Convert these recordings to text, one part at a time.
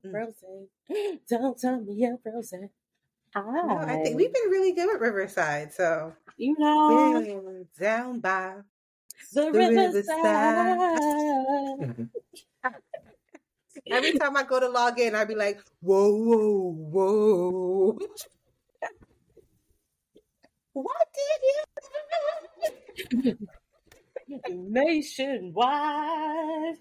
frozen. Don't tell me you're frozen. No, I think we've been really good at Riverside, so you know, we're down by the Riverside. Every time I go to log in, I'd be like, whoa, whoa, whoa. What did you Nationwide.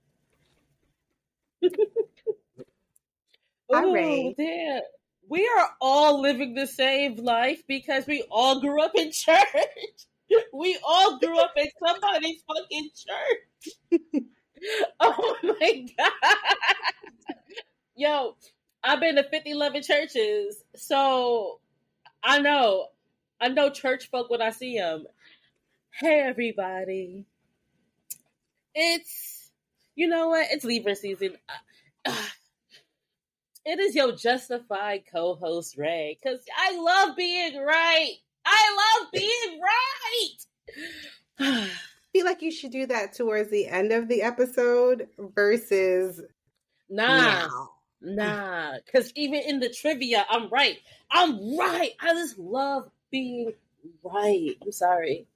All right. Dear. We are all living the same life because we all grew up in church. We all grew up in somebody's fucking church. Oh my God. Yo, I've been to 50-11 churches, so I know church folk when I see them. Hey, everybody. It's, you know what? It's Libra season. It is your justified co-host, Ray, because I love being right. I love being right. I feel like you should do that towards the end of the episode versus now. Because even in the trivia, I'm right. I just love being right. I'm sorry.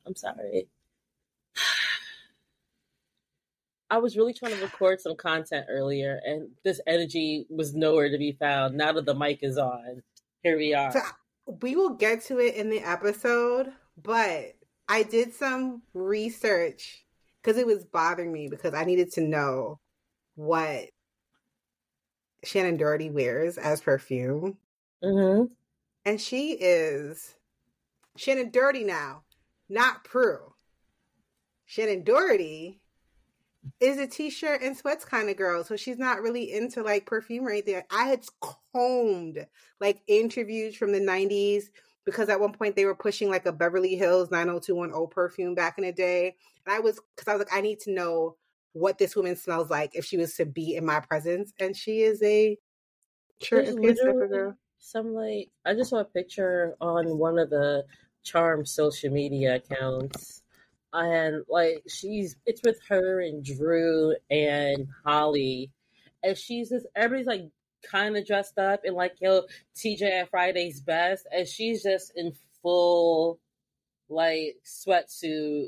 I was really trying to record some content earlier, and this energy was nowhere to be found. Now that the mic is on, here we are. So we will get to it in the episode, but I did some research because it was bothering me because I needed to know what Shannen Doherty wears as perfume. Mm-hmm. And she is Shannen Doherty now, not Prue. Shannen Doherty is a t-shirt and sweats kind of girl, so she's not really into like perfume right there. I had combed like interviews from the 90s because at one point they were pushing like a Beverly Hills 90210 perfume back in the day, and I was like, I need to know what this woman smells like if she was to be in my presence, and she is a shirt and pants type of girl. Some like I just saw a picture on one of the Charm social media accounts. And like it's with her and Drew and Holly, and everybody's like kind of dressed up in like TJ at Friday's best, and she's just in full like sweatsuit.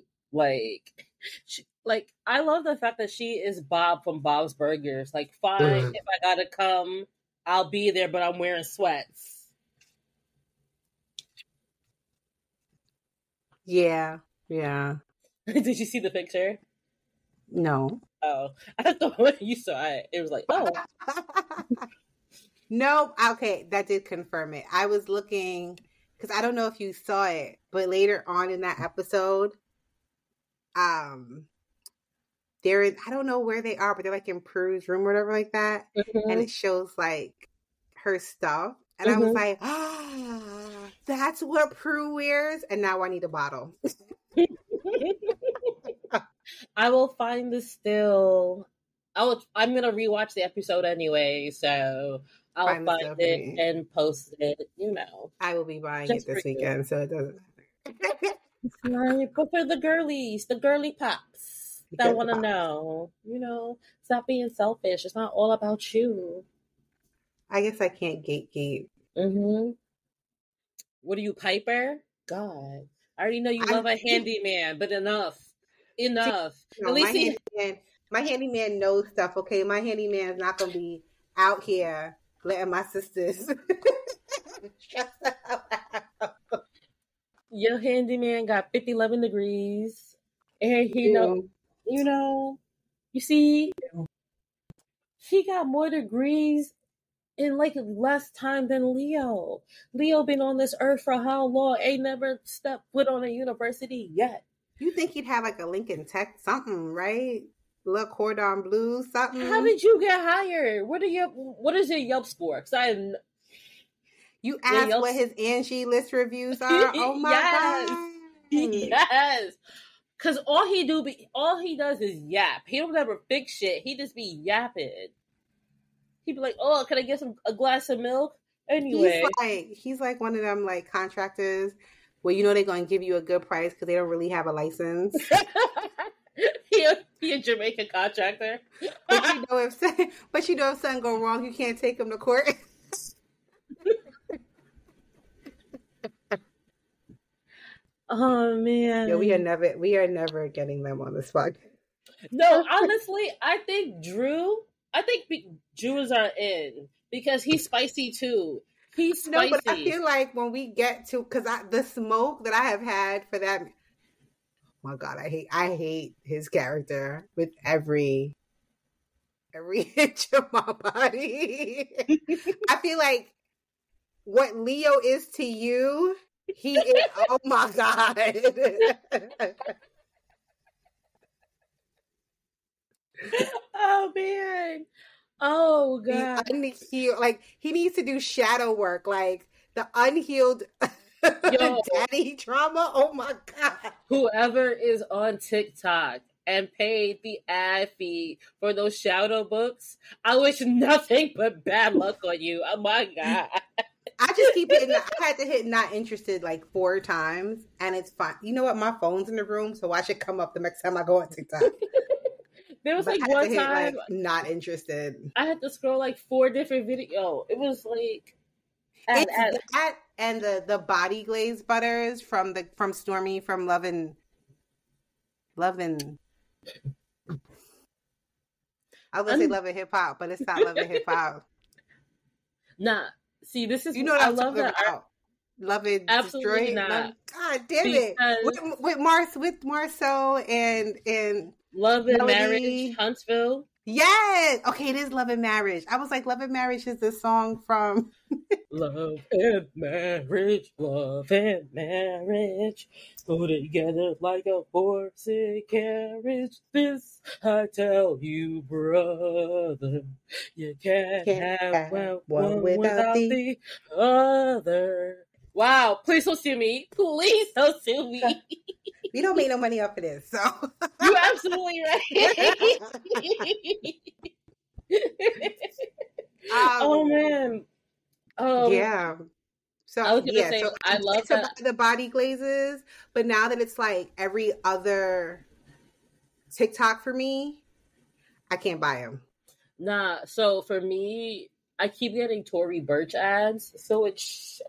Like I love the fact that she is Bob from Bob's Burgers. Like, fine, if I gotta come, I'll be there, but I'm wearing sweats. Yeah. Did you see the picture? No. Oh, I thought when you saw it, it was like, oh. Nope. Okay, that did confirm it. I was looking, because I don't know if you saw it, but later on in that episode, they're in, I don't know where they are, but they're like in Prue's room or whatever like that. Mm-hmm. And it shows like her stuff. And I was like, that's what Prue wears. And now I need a bottle. I will find the still. I'm gonna rewatch the episode anyway, so I'll find it and post it. You know, I will be buying it this weekend, so it doesn't matter. But for the girlies, the girly pops that want to know, stop being selfish. It's not all about you. I guess I can't gatekeep. Mm-hmm. What are you, Piper? God, I already know you love a handyman, but enough. At least my handyman knows stuff. Okay, my handyman is not gonna be out here letting my sisters. Your handyman got 50-11 degrees, and he you see, he got more degrees in like less time than Leo. Leo been on this earth for how long? Ain't never stepped foot on a university yet. You think he'd have like a Lincoln Tech something, right? Le Cordon Bleu something. How did you get hired? What is your Yelp score? You asked what his Angie List reviews are. Oh my God! Yes, because all he does is yap. He don't ever fix shit. He just be yapping. He'd be like, "Oh, can I get a glass of milk?" Anyway, he's like one of them like contractors where they're going to give you a good price because they don't really have a license. He He a Jamaican contractor. But you know if something go wrong, you can't take him to court. Oh man. Yeah, we are never getting them on the spot. No, honestly, I think Drew is our in because he's spicy too. He's spicy. No, but I feel like when we get to, because the smoke that I have had for that, oh my God, I hate his character with every inch of my body. I feel like what Leo is to you, he is, oh my God. Oh man. Oh God. He needs to do shadow work, like the unhealed daddy trauma. Oh my God. Whoever is on TikTok and paid the ad fee for those shadow books, I wish nothing but bad luck on you. Oh my God. I just keep hitting. I had to hit not interested like 4 times, and it's fine. You know what? My phone's in the room, so I should come up the next time I go on TikTok. There was like one time not interested. I had to scroll like 4 different videos. It was like that and the body glazed butters from Stormy from Love and I was gonna say Love and Hip Hop, but it's not Love and Hip Hop. Nah, see, this is what I love that. Love and absolutely Destroy. Not. God damn it! With Marceau and Love and Marriage, Huntsville. Yes. Okay, it is Love and Marriage. I was like, Love and Marriage is the song from Love and Marriage, Love and Marriage go together like a horse and carriage. This I tell you, brother, you can't have one without the other. Wow, please don't sue me. Please don't sue me. We don't make no money off of this, so. You're absolutely right. Oh, man. Yeah. So, I was going to say, I love that. The body glazes, but now that it's like every other TikTok for me, I can't buy them. Nah, so for me, I keep getting Tory Burch ads, so it's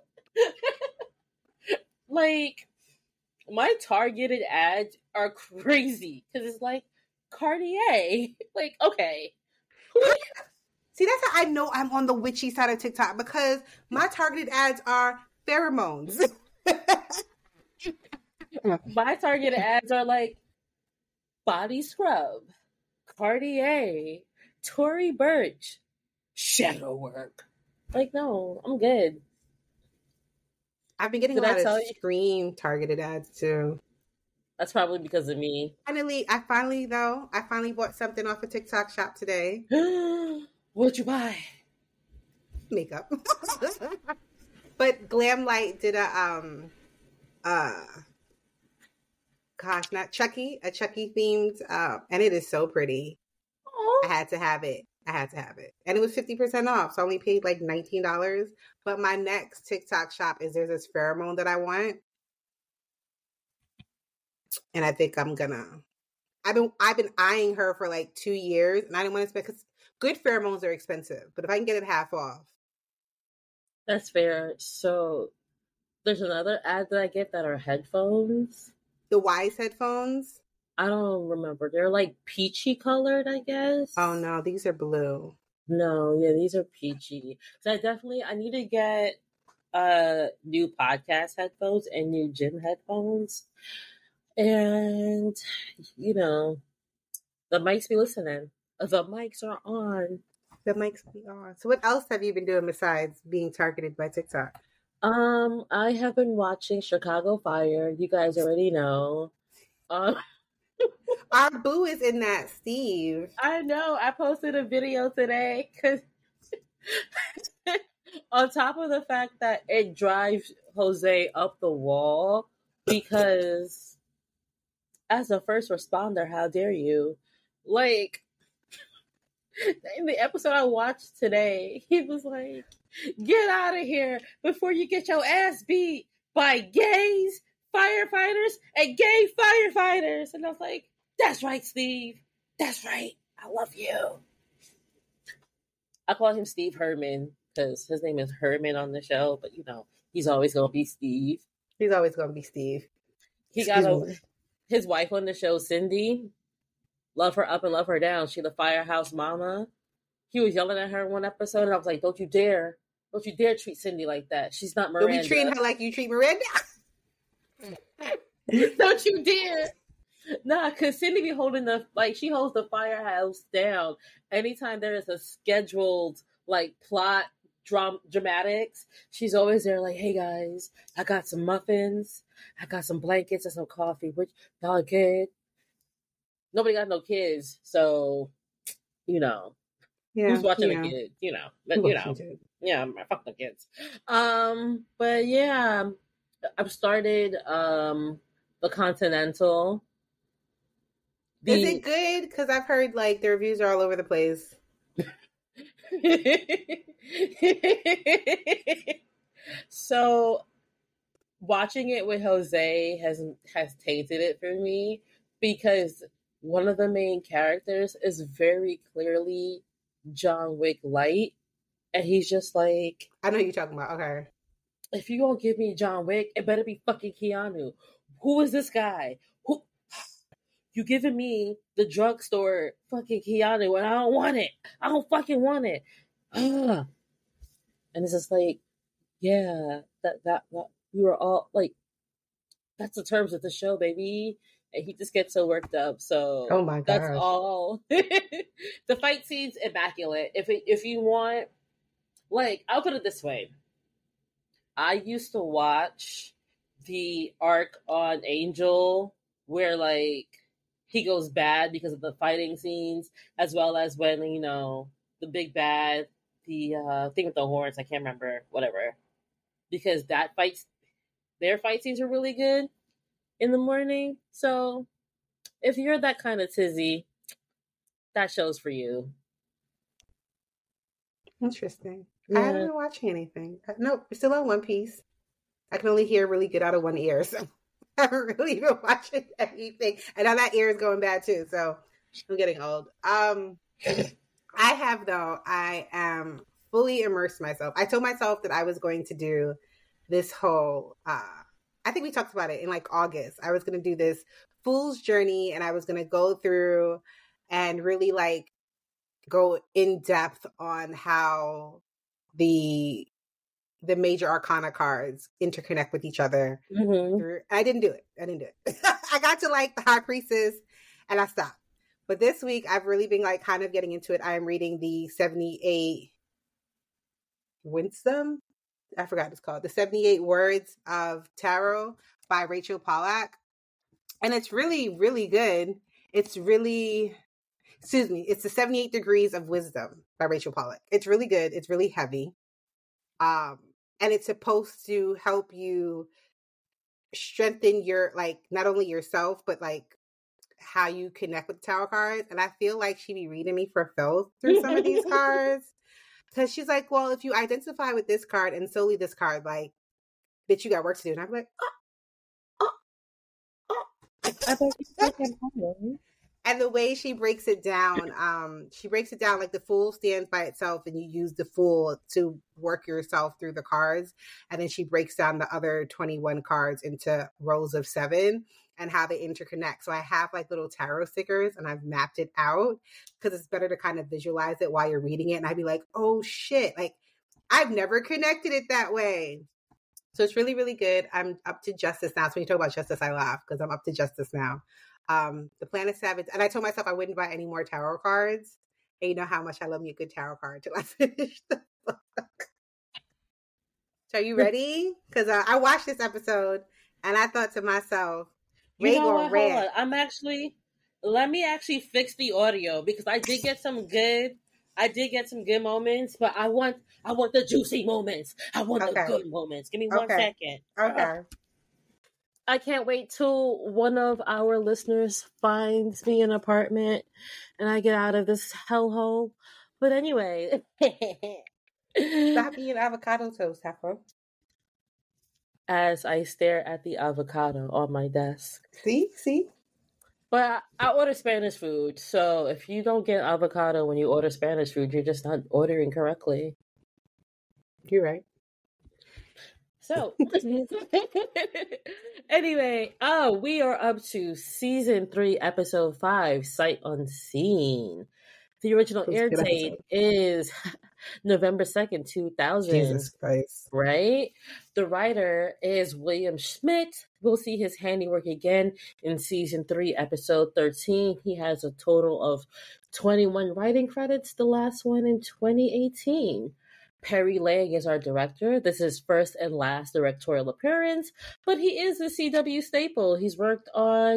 like my targeted ads are crazy because it's like Cartier. Like, okay. See, that's how I know I'm on the witchy side of TikTok, because my targeted ads are pheromones. My targeted ads are like body scrub, Cartier, Tory Burch, shadow work. Like, no, I'm good. I've been getting a lot of Scream targeted ads too. That's probably because of me. I finally bought something off a TikTok shop today. What'd you buy? Makeup. But Glamlight did not Chucky, a Chucky themed, and it is so pretty. Aww. I had to have it. And it was 50% off, so I only paid like $19. But my next TikTok shop is there's this pheromone that I want. And I think I'm gonna. I've been eyeing her for like 2 years, and I didn't want to spend, because good pheromones are expensive. But if I can get it half off, that's fair. So there's another ad that I get that are headphones. The Wise headphones. I don't remember. They're like peachy colored, I guess. Oh no, these are blue. No, yeah, these are peachy. So I need to get new podcast headphones and new gym headphones. And, you know, the mics be listening. The mics are on. The mics be on. So what else have you been doing besides being targeted by TikTok? I have been watching Chicago Fire. You guys already know. Our boo is in that, Steve. I know. I posted a video today because on top of the fact that it drives Jose up the wall, because as a first responder, how dare you? Like, in the episode I watched today, he was like, get out of here before you get your ass beat by gays, firefighters, and gay firefighters. And I was like, That's right, Steve. That's right. I love you. I call him Steve Herman because his name is Herman on the show, but he's always gonna be Steve. He's always gonna be Steve. He got his wife on the show, Cindy. Love her up and love her down. She the firehouse mama. He was yelling at her in one episode, and I was like, "Don't you dare treat Cindy like that. She's not Miranda. Don't be treating her like you treat Miranda. Don't you dare." Nah, because Cindy be holding she holds the firehouse down. Anytime there is a scheduled plot dramatics, she's always there like, "Hey guys, I got some muffins, I got some blankets and some coffee. Which y'all good?" Nobody got no kids, so who's watching the kids? But yeah, fuck the kids. But yeah, I've started the Continental. Is it good? Because I've heard the reviews are all over the place. So watching it with Jose has tainted it for me because one of the main characters is very clearly John Wick light, and he's just like, I know who you're talking about. Okay, if you gonna give me John Wick, it better be fucking Keanu. Who is this guy? Who you giving me the drugstore fucking Keanu, and I don't want it. I don't fucking want it. And it's just like, yeah, that we were all like, that's the terms of the show, baby. And he just gets so worked up. So oh my gosh. That's all. The fight scene's immaculate. If you want, I'll put it this way. I used to watch the arc on Angel where he goes bad because of the fighting scenes, as well as when the big bad, the thing with the horns, I can't remember, whatever. Because their fight scenes are really good in the morning. So if you're that kind of tizzy, that show's for you. Interesting. Yeah. I haven't been watching anything. Nope, we're still on One Piece. I can only hear really good out of one ear, so I haven't really been watching anything. And now that ear is going bad too, so I'm getting old. I am fully immersed myself. I told myself that I was going to do this whole I think we talked about it in August. I was going to do this fool's journey, and I was going to go through and really go in depth on how the major arcana cards interconnect with each other. Mm-hmm. I didn't do it. I got to the High Priestess and I stopped. But this week I've really been kind of getting into it. I am reading the 78 Wisdom. I forgot what it's called. The 78 Words of Tarot by Rachel Pollack. And it's really, really good. It's the 78 Degrees of Wisdom by Rachel Pollack. It's really good. It's really heavy. And it's supposed to help you strengthen your, not only yourself, but how you connect with tarot cards. And I feel like she be reading me for filth through some of these cards. Because she's like, well, if you identify with this card and solely this card, bitch, you got work to do. And I'm like, And the way she breaks it down, the Fool stands by itself and you use the Fool to work yourself through the cards. And then she breaks down the other 21 cards into rows of 7 and how they interconnect. So I have little tarot stickers and I've mapped it out because it's better to kind of visualize it while you're reading it. And I'd be like, oh shit, I've never connected it that way. So it's really, really good. I'm up to Justice now. So when you talk about Justice, I laugh because I'm up to Justice now. The Planet Savage. And I told myself I wouldn't buy any more tarot cards. And you know how much I love me a good tarot card till I finish the book. So are you ready? Because I watched this episode and I thought to myself, Hold on. Let me actually fix the audio because I did get some good moments, but I want the juicy moments. I want the good moments. Give me 1 second. Okay. I can't wait till one of our listeners finds me an apartment and I get out of this hellhole. But anyway. Stop eating avocado toast, Heifer. As I stare at the avocado on my desk. See? But I order Spanish food, so if you don't get avocado when you order Spanish food, you're just not ordering correctly. You're right. So, anyway, we are up to season 3, episode 5, Sight Unseen. The original air date is November 2nd, 2000. Jesus Christ. Right? The writer is William Schmidt. We'll see his handiwork again in season 3, episode 13. He has a total of 21 writing credits, the last one in 2018. Perry Lang is our director. This is first and last directorial appearance, but he is a CW staple. He's worked on,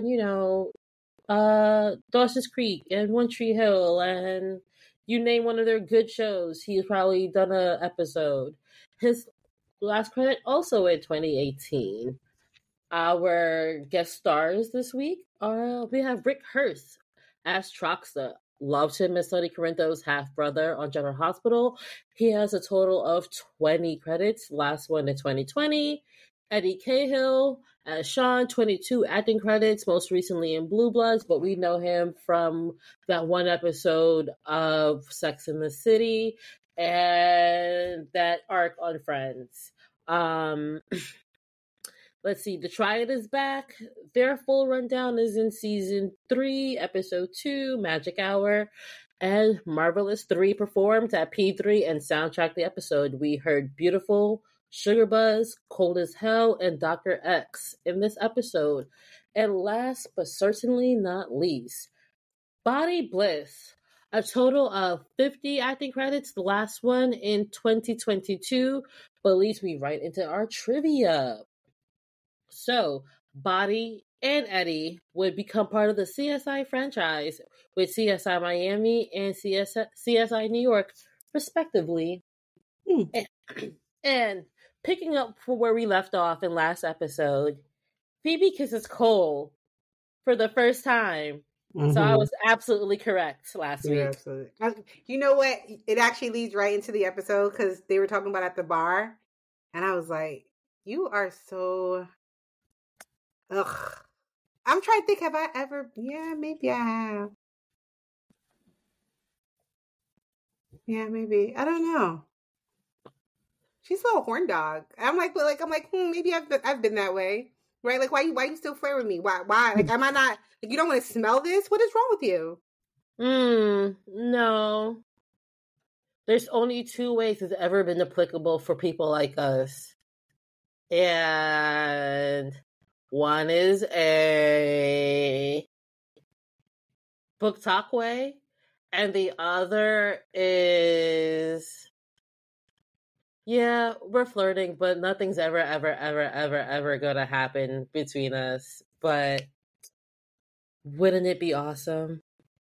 Dawson's Creek and One Tree Hill, and you name one of their good shows, he's probably done an episode. His last credit also in 2018. Our guest stars this week we have Rick Hurst as Troxta. Loved him as Sonny Corinto's half-brother on General Hospital. He has a total of 20 credits, last one in 2020. Eddie Cahill as Sean, 22 acting credits, most recently in Blue Bloods, but we know him from that one episode of Sex and the City and that arc on Friends. Let's see, The Triad is back. Their full rundown is in season 3, episode 2, Magic Hour. And Marvelous 3 performed at P3 and soundtracked the episode. We heard Beautiful, Sugar Buzz, Cold as Hell, and Dr. X in this episode. And last but certainly not least, Body Bliss. A total of 50 acting credits, the last one in 2022. But leads me right into our trivia. So, Body and Eddie would become part of the CSI franchise with CSI Miami and CSI New York, respectively. And picking up from where we left off in last episode, Phoebe kisses Cole for the first time. Mm-hmm. So I was absolutely correct last week. Absolutely. You know what? It actually leads right into the episode because they were talking about at the bar. And I was like, you are so... Ugh. I'm trying to think, have I ever... Yeah, maybe I have. Yeah, maybe. I don't know. She's a little horn dog. I'm like, maybe I've been that way. Right? Like, why you still flirt with me? Why? Like, am I not... Like, you don't want to smell this? What is wrong with you? No. There's only 2 ways it's ever been applicable for people like us. And... one is a book talk way, and the other is, yeah, we're flirting, but nothing's ever gonna happen between us. But wouldn't it be awesome?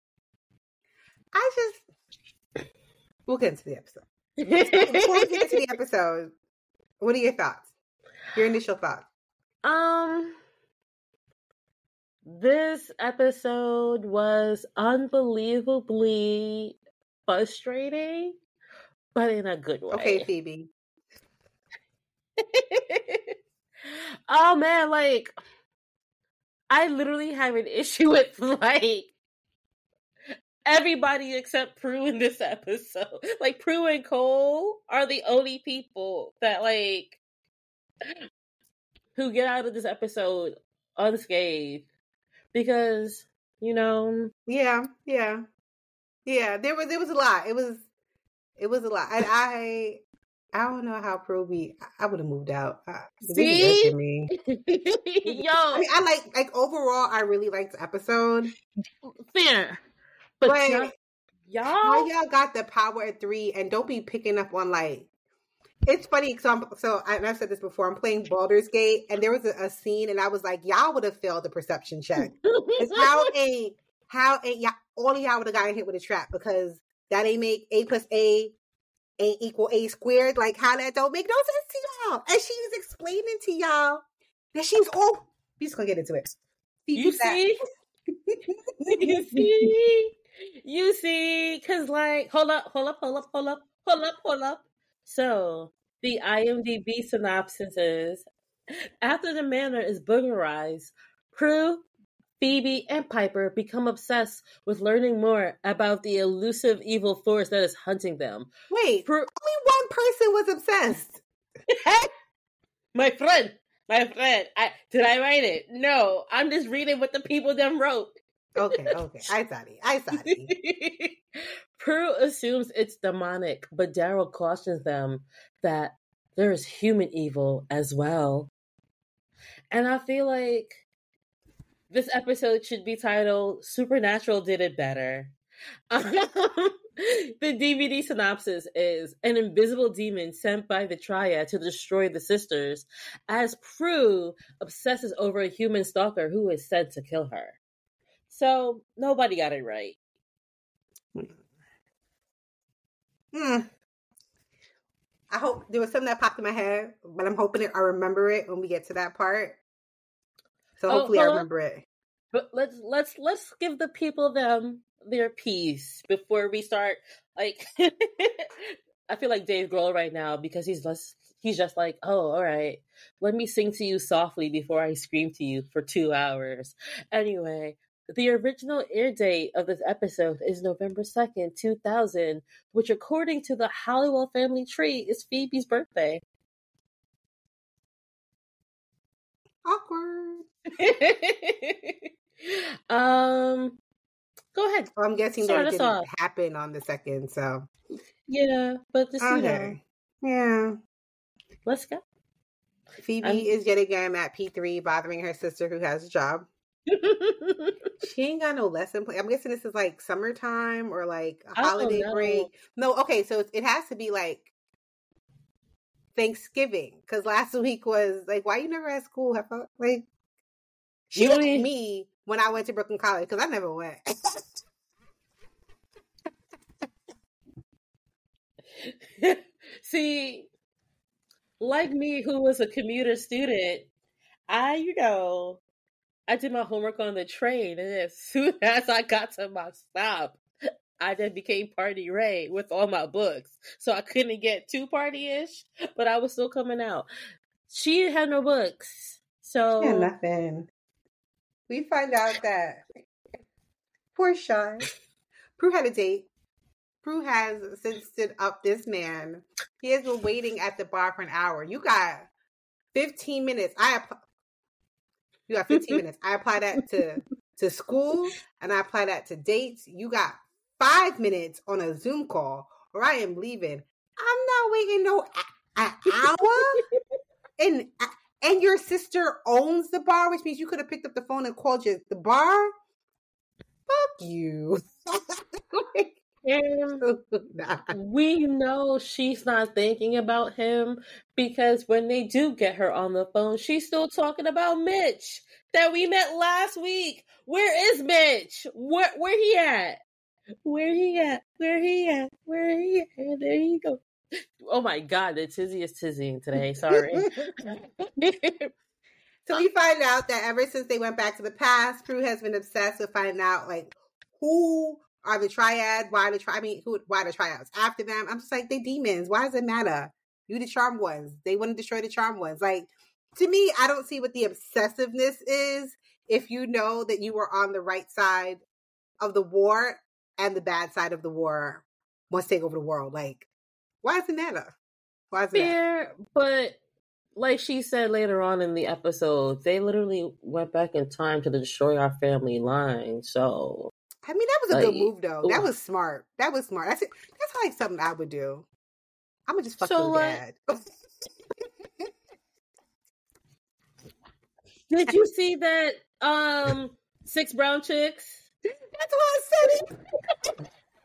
We'll get into the episode. Before we get into the episode, what are your thoughts? Your initial thoughts? This episode was unbelievably frustrating, but in a good way. Okay, Phoebe. Oh man, like, I literally have an issue with, like, everybody except Prue in this episode. Like, Prue and Cole are the only people that, like, who get out of this episode unscathed. Because, Yeah. There was a lot. It was a lot. I don't know how Prue I would have moved out. See? Me. Yo. I like overall I really liked the episode. Fair. But y'all how y'all got the power at 3 and don't be picking up on, like, it's funny, so I've said this before. I'm playing Baldur's Gate, and there was a scene, and I was like, y'all would have failed the perception check. It's how all of y'all would have gotten hit with a trap, because that ain't make A plus A ain't equal A squared. Like, how that don't make no sense to y'all. And she was explaining to y'all that she's we're just gonna get into it. You see, because, like, hold up. So, the IMDb synopsis is, after the manor is boogerized, Prue, Phoebe and Piper become obsessed with learning more about the elusive evil force that is hunting them. Wait, only one person was obsessed. My friend. Did I write it? No, I'm just reading what the people them wrote. Okay. I thought it. Prue assumes it's demonic, but Daryl cautions them that there is human evil as well. And I feel like this episode should be titled Supernatural Did It Better. The DVD synopsis is an invisible demon sent by the Triad to destroy the sisters, as Prue obsesses over a human stalker who is sent to kill her. So, nobody got it right. I hope there was something that popped in my head, but I'm hoping I remember it when we get to that part. So hopefully I remember it. But let's give the people their piece before we start. Like, I feel like Dave Grohl right now because he's just like, oh, all right, let me sing to you softly before I scream to you for 2 hours. Anyway, the original air date of this episode is November 2nd, 2000, which according to the Halliwell family tree is Phoebe's birthday. Awkward. Go ahead. Well, I'm guessing that didn't happen on the 2nd, so. Yeah, but just, okay. Yeah. Let's go. Phoebe is yet again at P3 bothering her sister who has a job. She ain't got no lesson plan. I'm guessing this is like summertime or like a holiday break. No, okay, so it has to be like Thanksgiving, because last week was like, why you never at school? Like, she looked at me when I went to Brooklyn College because I never went. See, like me, who was a commuter student, I did my homework on the train, and as soon as I got to my stop, I then became Party Ray with all my books. So I couldn't get too party-ish, but I was still coming out. She had no books. So yeah, nothing. We find out that poor Shy. Prue had a date. Prue has since stood up this man. He has been waiting at the bar for an hour. You got 15 minutes. You got 15 minutes. I apply that to school, and I apply that to dates. You got 5 minutes on a Zoom call, or I am leaving. I'm not waiting no an hour. And your sister owns the bar, which means you could have picked up the phone and called the bar. Fuck you. We know she's not thinking about him because when they do get her on the phone, she's still talking about Mitch that we met last week. Where is Mitch? Where he at? Where he at? There you go. Oh my God, the tizzy is tizzying today. Sorry. So we find out that ever since they went back to the past, Prue has been obsessed with finding out like who are the Triad? Why the Triads after them? I'm just like, they demons. Why does it matter? You the charmed ones. They want to destroy the charmed ones. Like, to me, I don't see what the obsessiveness is if you know that you were on the right side of the war and the bad side of the war wants to take over the world. Like, why does it matter? Why is it fair? But like she said later on in the episode, they literally went back in time to destroy our family line. So I mean, that was a good move, though. That was smart. That's like something I would do. I'm gonna just fuck your dad. Did you see that 6 brown chicks? That's what I said.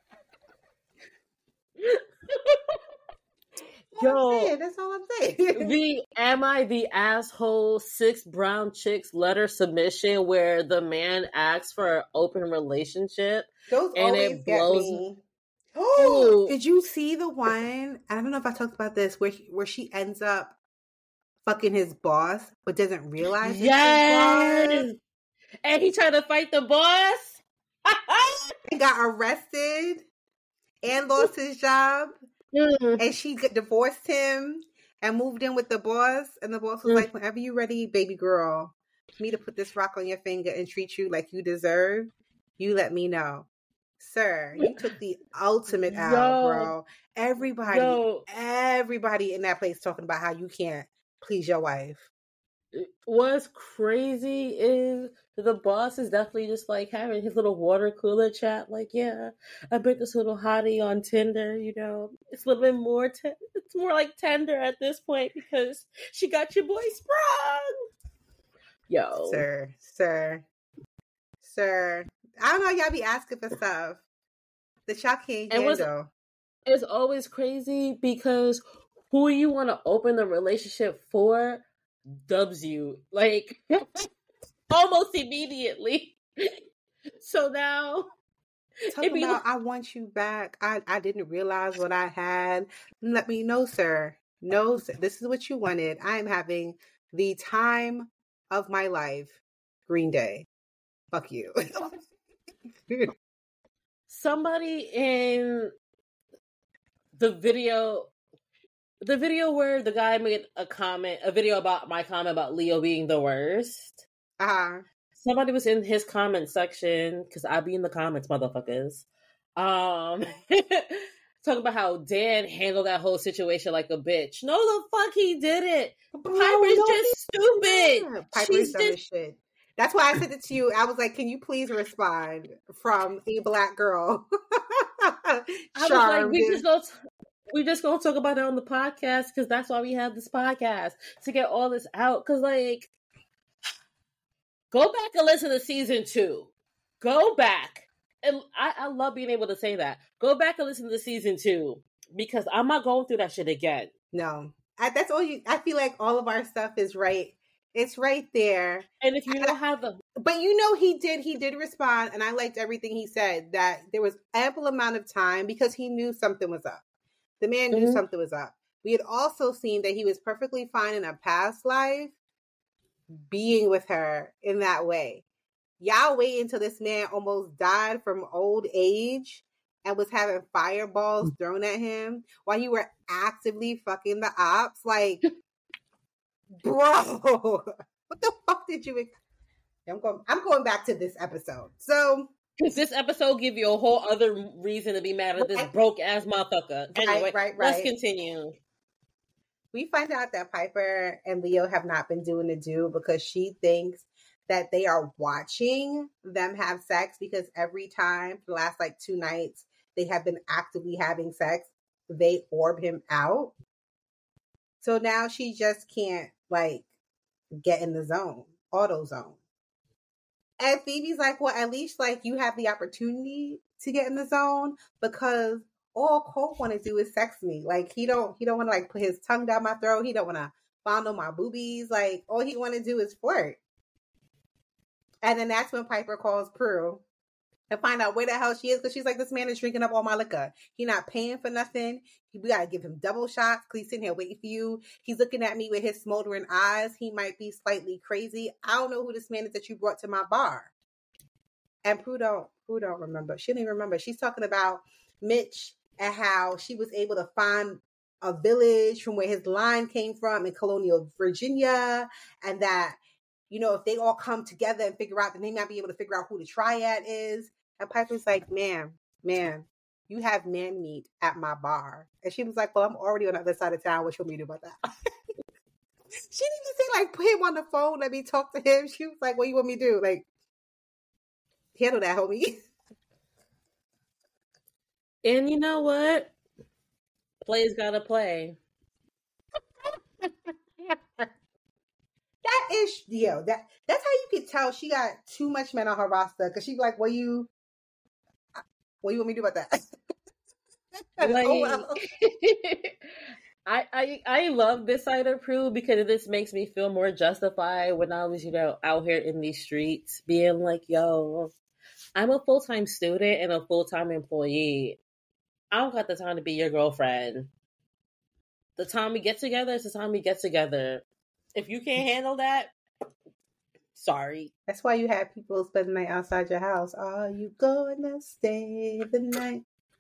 Yo, that's all I'm saying. Am I the asshole 6 brown chicks letter submission where the man asks for an open relationship? Those and always it blows get me. Oh, did you see the one? I don't know if I talked about this where she ends up fucking his boss but doesn't realize it's his boss. And he tried to fight the boss. He got arrested and lost his job. And she divorced him and moved in with the boss. And the boss was like, whenever you're ready, baby girl. me to put this rock on your finger and treat you like you deserve, you let me know. Sir, you took the ultimate out, bro. Everybody in that place talking about how you can't please your wife. What's crazy is the boss is definitely just like having his little water cooler chat. Like, yeah, I met this little hottie on Tinder. You know, it's a little bit more. It's more like tender at this point because she got your boy sprung. Yo, sir. I don't know. Y'all be asking for stuff that y'all can't handle. It's always crazy because who you want to open the relationship for dubs you like almost immediately. So now talking about I want you back. I didn't realize what I had. Let me know, sir. No, sir. This is what you wanted. I am having the time of my life. Green Day. Fuck you. Somebody in the video where the guy made a video about my comment about Leo being the worst. Somebody was in his comment section, because I be in the comments, motherfuckers. Talking about how Dan handled that whole situation like a bitch. No, the fuck he didn't. Piper's just stupid. Piper's dumb as shit. That's why I sent it to you. I was like, can you please respond from a black girl? I was like, we just gonna talk about it on the podcast because that's why we have this podcast, to get all this out. Because, like, go back and listen to season 2. Go back. And I love being able to say that. Go back and listen to season 2 because I'm not going through that shit again. No. That's all you... I feel like all of our stuff is right. It's right there. And if you don't have the... But you know he did respond, and I liked everything he said, that there was ample amount of time because he knew something was up. The man knew something was up. We had also seen that he was perfectly fine in a past life being with her in that way. Y'all wait until this man almost died from old age and was having fireballs thrown at him while you were actively fucking the ops. Like, bro, what the fuck did you... I'm going back to this episode. So... Because this episode give you a whole other reason to be mad at this broke ass motherfucker. Anyway, right. Let's continue. We find out that Piper and Leo have not been doing the do because she thinks that they are watching them have sex, because every time for the last 2 nights they have been actively having sex, they orb him out. So now she just can't get in the zone, auto zone. And Phoebe's like, well, at least you have the opportunity to get in the zone, because all Cole want to do is sex me. He don't want to put his tongue down my throat. He don't want to fondle my boobies. All he want to do is flirt. And then that's when Piper calls Prue and find out where the hell she is, because she's like, this man is drinking up all my liquor. He not paying for nothing. We got to give him double shots because he's sitting here waiting for you. He's looking at me with his smoldering eyes. He might be slightly crazy. I don't know who this man is that you brought to my bar. And Prue don't remember. She didn't even remember. She's talking about Mitch and how she was able to find a village from where his line came from in colonial Virginia, and that, if they all come together and figure out, then they might be able to figure out who the triad is. And Piper's like, ma'am, you have man meat at my bar. And she was like, well, I'm already on the other side of town. What you want me to do about that? She didn't even say, put him on the phone, let me talk to him. She was like, what you want me to do? Handle that, homie. And you know what? Play's gotta play. That is, that's how you could tell she got too much men on her roster, because she's like, what you want me to do about that? I love this side of Prue because this makes me feel more justified when I was, out here in these streets being like, yo, I'm a full-time student and a full-time employee. I don't got the time to be your girlfriend. The time we get together is the time we get together. If you can't handle that, sorry. That's why you have people spend the night outside your house. Are you gonna stay the night?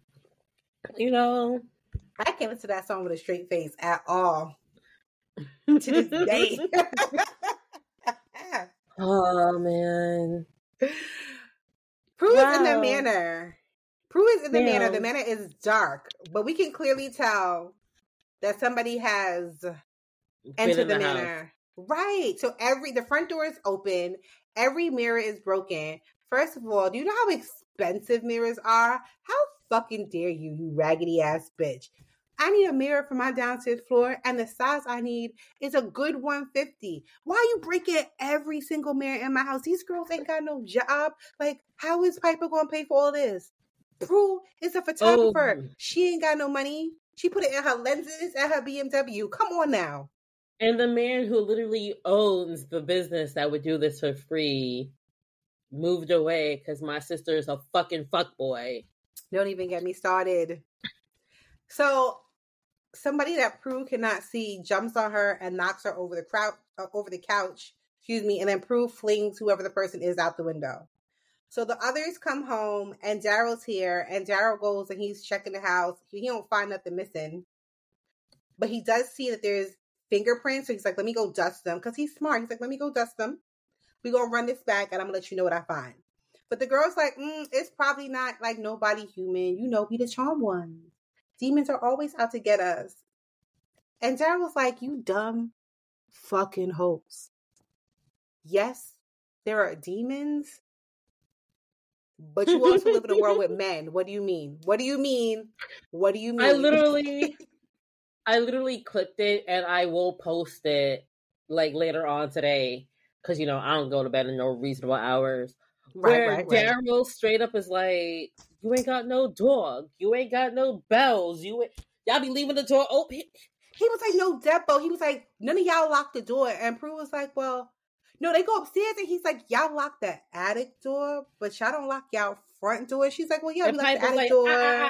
I can't listen to that song with a straight face at all. To this day. Oh man. Prue is in the Wow. manor. Prue is in the manor. The Damn. manor is dark, but we can clearly tell that somebody has Been entered in the the house. manor. Right. So the front door is open. Every mirror is broken. First of all, do you know how expensive mirrors are? How fucking dare you, you raggedy ass bitch? I need a mirror for my downstairs floor, and the size I need is a good 150. Why are you breaking every single mirror in my house? These girls ain't got no job. Like, how is Piper gonna pay for all this? Prue is a photographer. Oh, She ain't got no money. She put it in her lenses and her BMW. Come on now. and the man who literally owns the business that would do this for free moved away because my sister is a fucking fuckboy. Don't even get me started. So somebody that Prue cannot see jumps on her and knocks her over the couch, and then Prue flings whoever the person is out the window. So the others come home and Daryl's here, and Daryl goes and he's checking the house. He don't find nothing missing, but he does see that there's fingerprints. So he's like, let me go dust them, because he's smart. He's like, let me go dust them. We're gonna run this back and I'm gonna let you know what I find. But the girl's like, it's probably not like nobody human. You know, we the charm ones. Demons are always out to get us. And Daryl's like, you dumb fucking hoes. Yes, there are demons, but you also live in a world with men. What do you mean? What do you mean? What do you mean? I literally clipped it and I will post it like later on today because I don't go to bed in no reasonable hours. Right. Daryl straight up is like, you ain't got no dog, you ain't got no bells, y'all be leaving the door open. He was like, no, Depo. He was like, none of y'all locked the door. And Prue was like, well, no, they go upstairs. And he's like, y'all lock the attic door, but y'all don't lock y'all front door. She's like, well, yeah, we lock the attic door.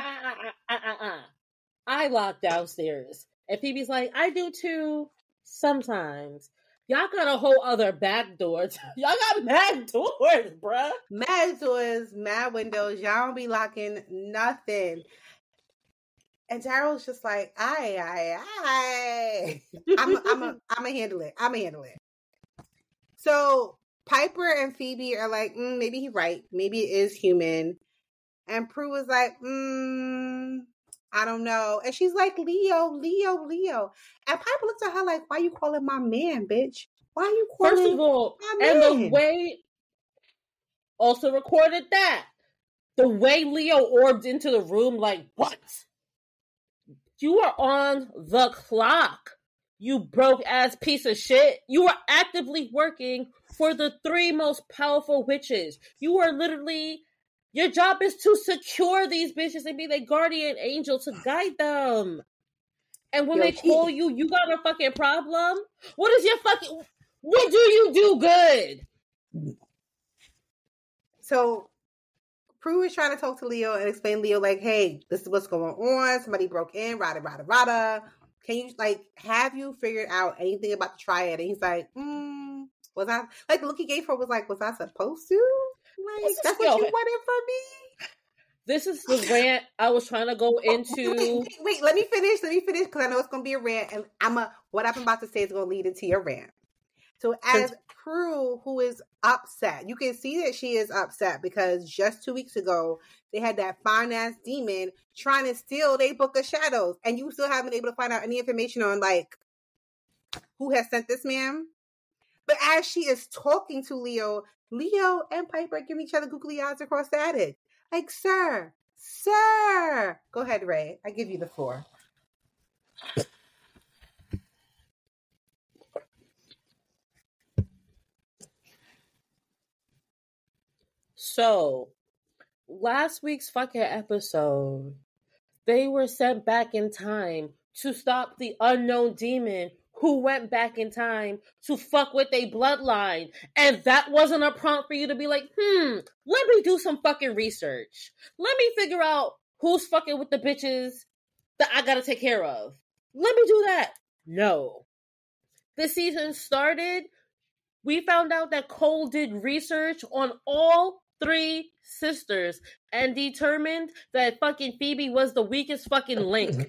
I lock downstairs. And Phoebe's like, I do too, sometimes. Y'all got a whole other back door. Y'all got mad doors, bruh. Mad doors, mad windows. Y'all don't be locking nothing. And Daryl's just like, I'm gonna handle it. I'm gonna handle it. So Piper and Phoebe are like, maybe he's right. Maybe it is human. And Prue was like, I don't know. And she's like, Leo. And Piper looks at her like, why you calling my man, bitch? Why you calling First of all, my man? And the way, also recorded that, the way Leo orbed into the room, like, what? You are on the clock, you broke ass piece of shit. You are actively working for the 3 most powerful witches. You are literally, your job is to secure these bitches and be their guardian angel to guide them. And when they call you, you got a fucking problem? What do you do good? So Prue is trying to talk to Leo and explain Leo, like, hey, this is what's going on. Somebody broke in, rada. Can you, have you figured out anything about the triad? And he's like, was I, the look he gave her was like, was I supposed to? That's what you wanted from me? This is the rant I was trying to go into. Wait, let me finish, because I know it's going to be a rant, and what I'm about to say is going to lead into your rant. So as Prue, who is upset, you can see that she is upset because just 2 weeks ago, they had that fine-ass demon trying to steal their Book of Shadows, and you still haven't been able to find out any information on, who has sent this man. But as she is talking to Leo and Piper give each other googly eyes across the attic. Like, sir. Go ahead, Ray. I give you the floor. So, last week's fucking episode, they were sent back in time to stop the unknown demon who went back in time to fuck with a bloodline. And that wasn't a prompt for you to be like, let me do some fucking research. Let me figure out who's fucking with the bitches that I gotta take care of. Let me do that. No. The season started, we found out that Cole did research on all 3 sisters and determined that fucking Phoebe was the weakest fucking link.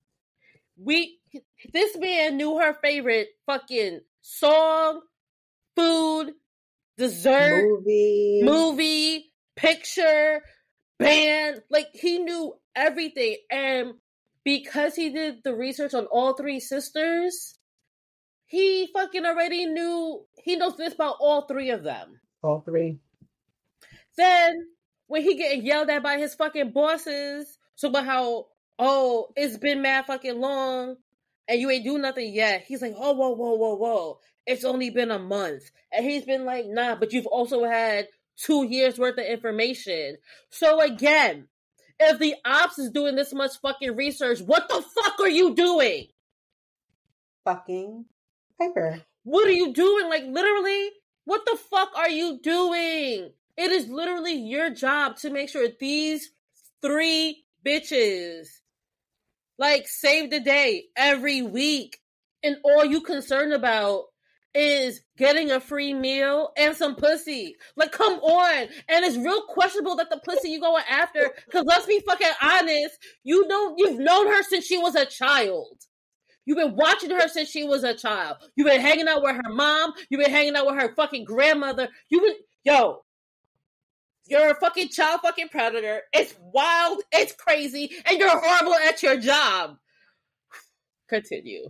This man knew her favorite fucking song, food, dessert, movie, picture, band. Like, he knew everything. And because he did the research on all three sisters, he fucking already knew. He knows this about all three of them. All three. Then, when he getting yelled at by his fucking bosses, so about how, oh, it's been mad fucking long, and you ain't do nothing yet. He's like, oh, whoa. It's only been a month. And he's been like, nah, but you've also had 2 years worth of information. So again, if the ops is doing this much fucking research, what the fuck are you doing? Fucking Piper. What are you doing? Like, literally, what the fuck are you doing? It is literally your job to make sure these 3 bitches, like, save the day every week. And all you concerned about is getting a free meal and some pussy. Like, come on. And it's real questionable that the pussy you going after, because let's be fucking honest, you've known her since she was a child. You've been watching her since she was a child. You've been hanging out with her mom. You've been hanging out with her fucking grandmother. You're a fucking child fucking predator. It's wild. It's crazy. And you're horrible at your job. Continue.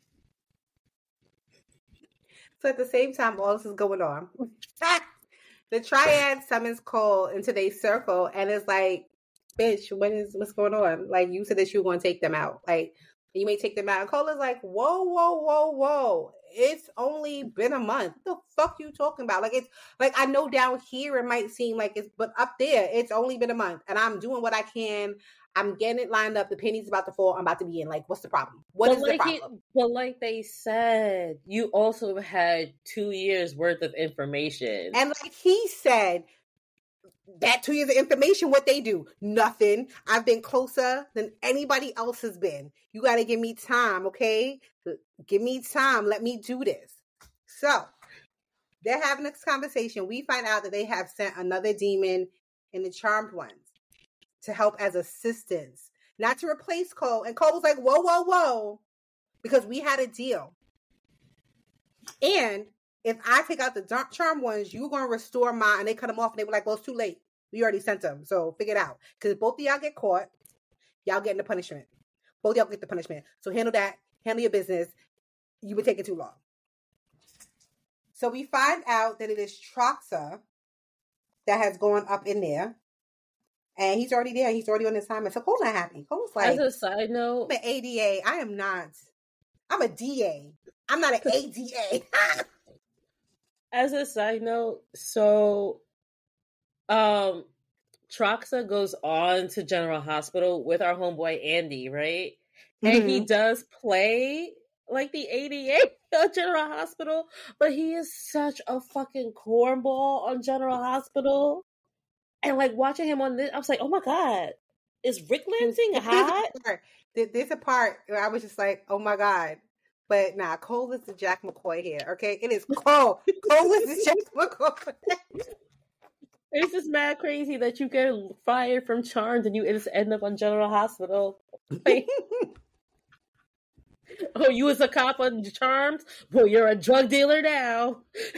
So at the same time, all this is going on. The triad summons Cole into their circle and is like, bitch, what's going on? Like, you said that you were going to take them out. Like, you may take them out. And Cole is like, whoa. It's only been a month. What the fuck you talking about? Like, it's like, I know down here it might seem like it's, but up there, it's only been a month. And I'm doing what I can. I'm getting it lined up. The penny's about to fall. I'm about to be in. Like, what's the problem? What is the problem? But like they said, you also had 2 years worth of information. And like he said, that 2 years of information, what they do? Nothing. I've been closer than anybody else has been. You got to give me time, okay? Give me time. Let me do this. So they're having this conversation. We find out that they have sent another demon in the Charmed Ones to help as assistance, not to replace Cole. And Cole was like, whoa, because we had a deal. And if I take out the Charmed Ones, you're going to restore mine. And they cut them off and they were like, well, it's too late. We already sent them. So figure it out. Because if both of y'all get caught, y'all getting the punishment. Both of y'all get the punishment. So handle that. Handle your business. You were taking too long. So we find out that it is Troxa that has gone up in there. And he's already there. He's already on assignment. So Cole's not happy. Cole's like, as a side note, I'm an ADA. I am not. I'm a DA. I'm not an ADA. As a side note, so Troxa goes on to General Hospital with our homeboy Andy, right? Mm-hmm. And he does play like the ADA at General Hospital, but he is such a fucking cornball on General Hospital. And like watching him on this, I was like, oh my God, is Rick Lansing hot? There's a part where I was just like, oh my God. But nah, Cole is the Jack McCoy here, okay? It is Cole. Cole is the Jack McCoy. It's just mad crazy that you get fired from Charmed and you just end up on General Hospital. Like, oh, you was a cop on Charmed? Well, you're a drug dealer now.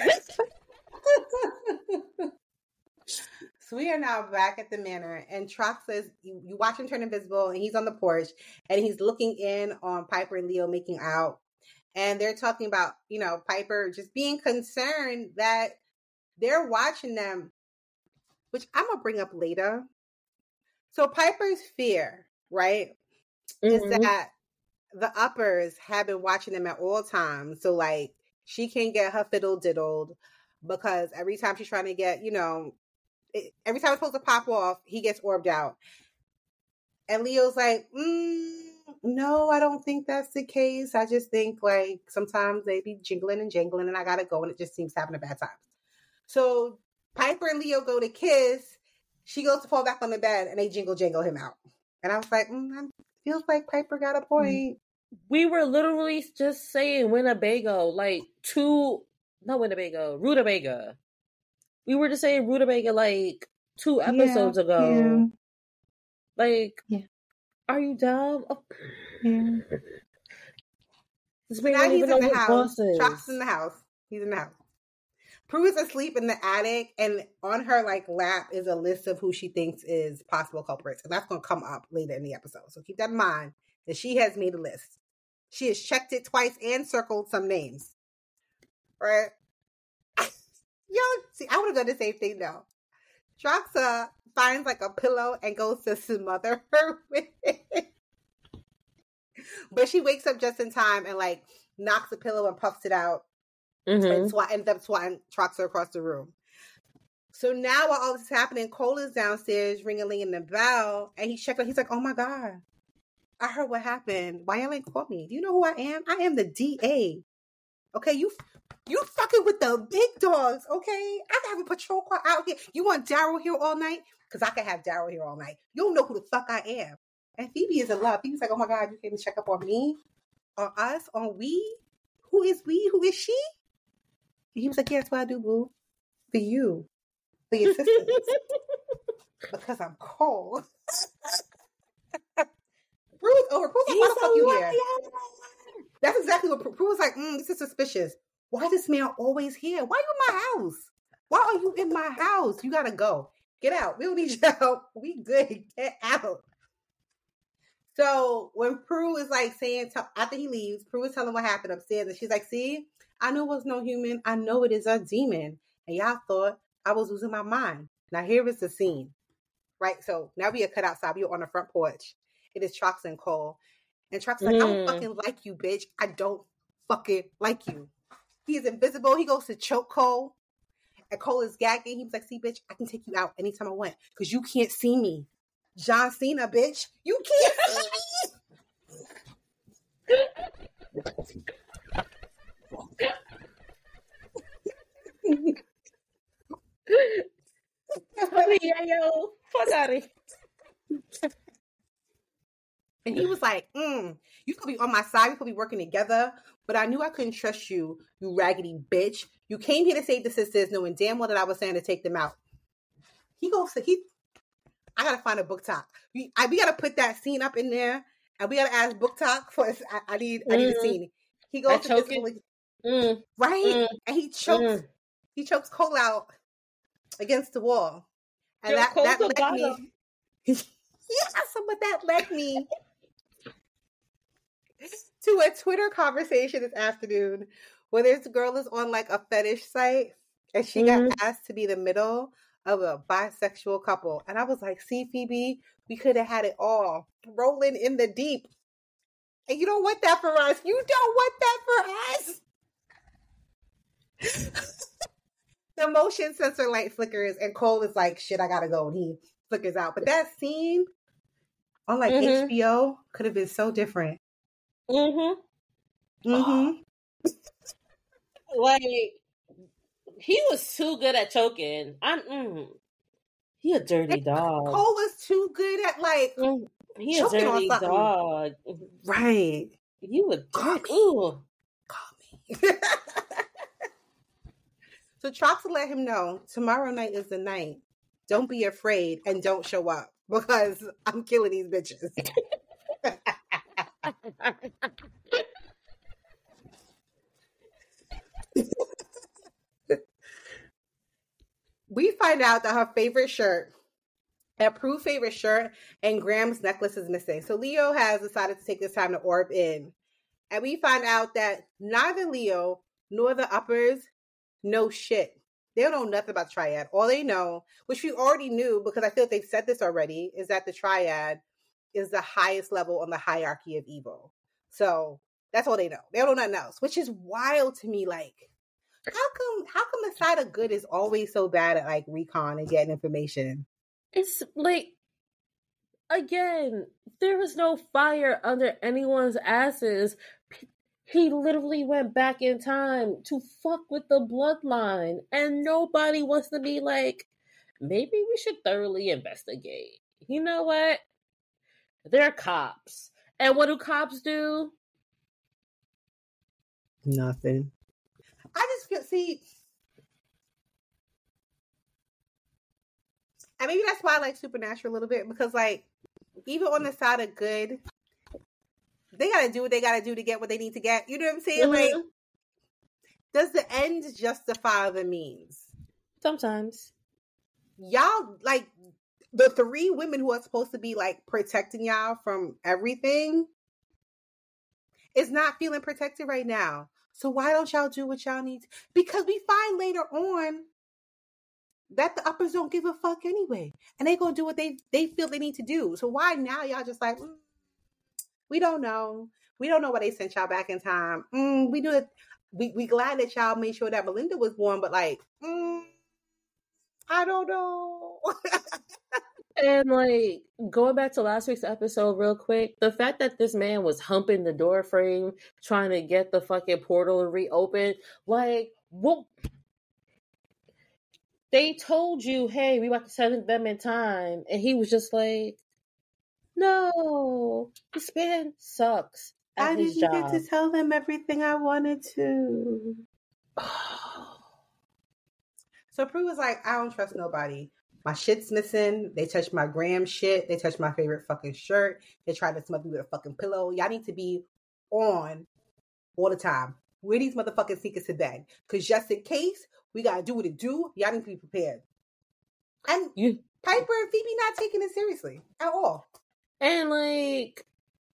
So we are now back at the manor, and Trox says, you watch him turn invisible, and he's on the porch, and he's looking in on Piper and Leo making out. And they're talking about, Piper just being concerned that they're watching them, which I'm going to bring up later. So Piper's fear, right, is that the uppers have been watching them at all times. So, like, she can't get her fiddle diddled because every time she's trying to get, every time it's supposed to pop off, he gets orbed out. And Leo's like, no, I don't think that's the case. I just think, like, sometimes they be jingling and jangling and I gotta go and it just seems to happen at bad times. So Piper and Leo go to kiss. She goes to fall back on the bed and they jingle him out. And I was like, feels like Piper got a point. We were literally just saying Winnebago, like Rutabaga. We were just saying Rutabaga like 2 episodes ago. Yeah. Like, are you dumb? Oh. Yeah. This man don't even know what boss is. Trox's in the house. He's in the house. Prue is asleep in the attic, and on her like lap is a list of who she thinks is possible culprits, and that's going to come up later in the episode. So keep that in mind that she has made a list. She has checked it twice and circled some names. Right? Yo, see, I would have done the same thing though. Troxa finds like a pillow and goes to smother her with it. But she wakes up just in time and like knocks the pillow and puffs it out. And ends up swatting Troxa across the room. So now while all this is happening, Cole is downstairs ringing the bell, and he's checking. He's like, "Oh my God, I heard what happened. Why y'all ain't call me? Do you know who I am? I am the DA. Okay, you fucking with the big dogs. Okay, I can have a patrol car out here. You want Daryl here all night? Because I can have Daryl here all night. You don't know who the fuck I am." And Phoebe is in love. Phoebe's like, "Oh my God, you came to check up on me, on us, on we. Who is we? Who is she?" He was like, "Yeah, that's what I do, boo. For you. For your sisters. Because I'm cold." Prue was over. Prue was like, "Why the fuck you here?" That's exactly what Prue was like. This is suspicious. Why this man always here? Why you in my house? Why are you in my house? You gotta go. Get out. We don't need your help. We good. Get out. So when Prue is like saying, after he leaves, Prue is telling what happened upstairs. And she's like, "See, I know it was no human. I know it is a demon. And y'all thought I was losing my mind. Now here is the scene." Right? So now we are cut outside. We are on the front porch. It is Trox and Cole. And Trox is like, "I don't fucking like you, bitch. I don't fucking like you." He is invisible. He goes to choke Cole. And Cole is gagging. He was like, "See, bitch, I can take you out anytime I want. Because you can't see me. John Cena, bitch. You can't see me." Yo, fuck out of here. And he was like, "You could be on my side. We could be working together. But I knew I couldn't trust you, you raggedy bitch. You came here to save the sisters, knowing damn well that I was saying to take them out." I gotta find a book talk. We gotta put that scene up in there, and we gotta ask book talk for. I need a scene. He goes to physically, right, and he chokes Cole out against the wall, and that led me. Yes, but that led me to a Twitter conversation this afternoon where this girl is on like a fetish site, and she got asked to be the middle of a bisexual couple. And I was like, "See, Phoebe, we could have had it all rolling in the deep. And you don't want that for us. You don't want that for us." The motion sensor light flickers, and Cole is like, "Shit, I gotta go." And he flickers out. But that scene on like HBO could have been so different. Like, he was too good at choking. He a dirty dog. Cole was too good at like he a dirty dog. Right. You would call me. So Troxa let him know tomorrow night is the night. Don't be afraid and don't show up because I'm killing these bitches. We find out that her favorite shirt, Prue's favorite shirt, and Graham's necklace is missing. So Leo has decided to take this time to orb in. And we find out that neither Leo nor the uppers know shit. They don't know nothing about the Triad. All they know, which we already knew because I feel like they've said this already, is that the Triad is the highest level on the hierarchy of evil. So that's all they know. They don't know nothing else, which is wild to me. Like, how come the side of good is always so bad at like recon and getting information? It's like, again, there was no fire under anyone's asses. He literally went back in time to fuck with the bloodline, and nobody wants to be like, maybe we should thoroughly investigate. You know what? They're cops. And what do cops do? Nothing. I just feel, see, and maybe that's why I like Supernatural a little bit, because like, even on the side of good, they gotta do what they gotta do to get what they need to get. You know what I'm saying? Like, Does the end justify the means? Sometimes. Y'all, like, the 3 women who are supposed to be, like, protecting y'all from everything is not feeling protected right now. So why don't y'all do what y'all need to? Because we find later on that the uppers don't give a fuck anyway. And they gonna do what they feel they need to do. So why now y'all just like, we don't know. We don't know why they sent y'all back in time. We knew that we glad that y'all made sure that Melinda was born, but like, I don't know. And like, going back to last week's episode real quick, the fact that this man was humping the door frame trying to get the fucking portal reopened, like, what? They told you, hey, we about to send them in time, and he was just like, no, this man sucks at his job. I didn't get to tell them everything I wanted to. So Prue was like, I don't trust nobody. My shit's missing. They touched my gram shit. They touched my favorite fucking shirt. They tried to smother me with a fucking pillow. Y'all need to be on all the time. Where these motherfucking sneakers to bed? Because just in case, we got to do what it do. Y'all need to be prepared. And Piper and Phoebe not taking it seriously at all. And like,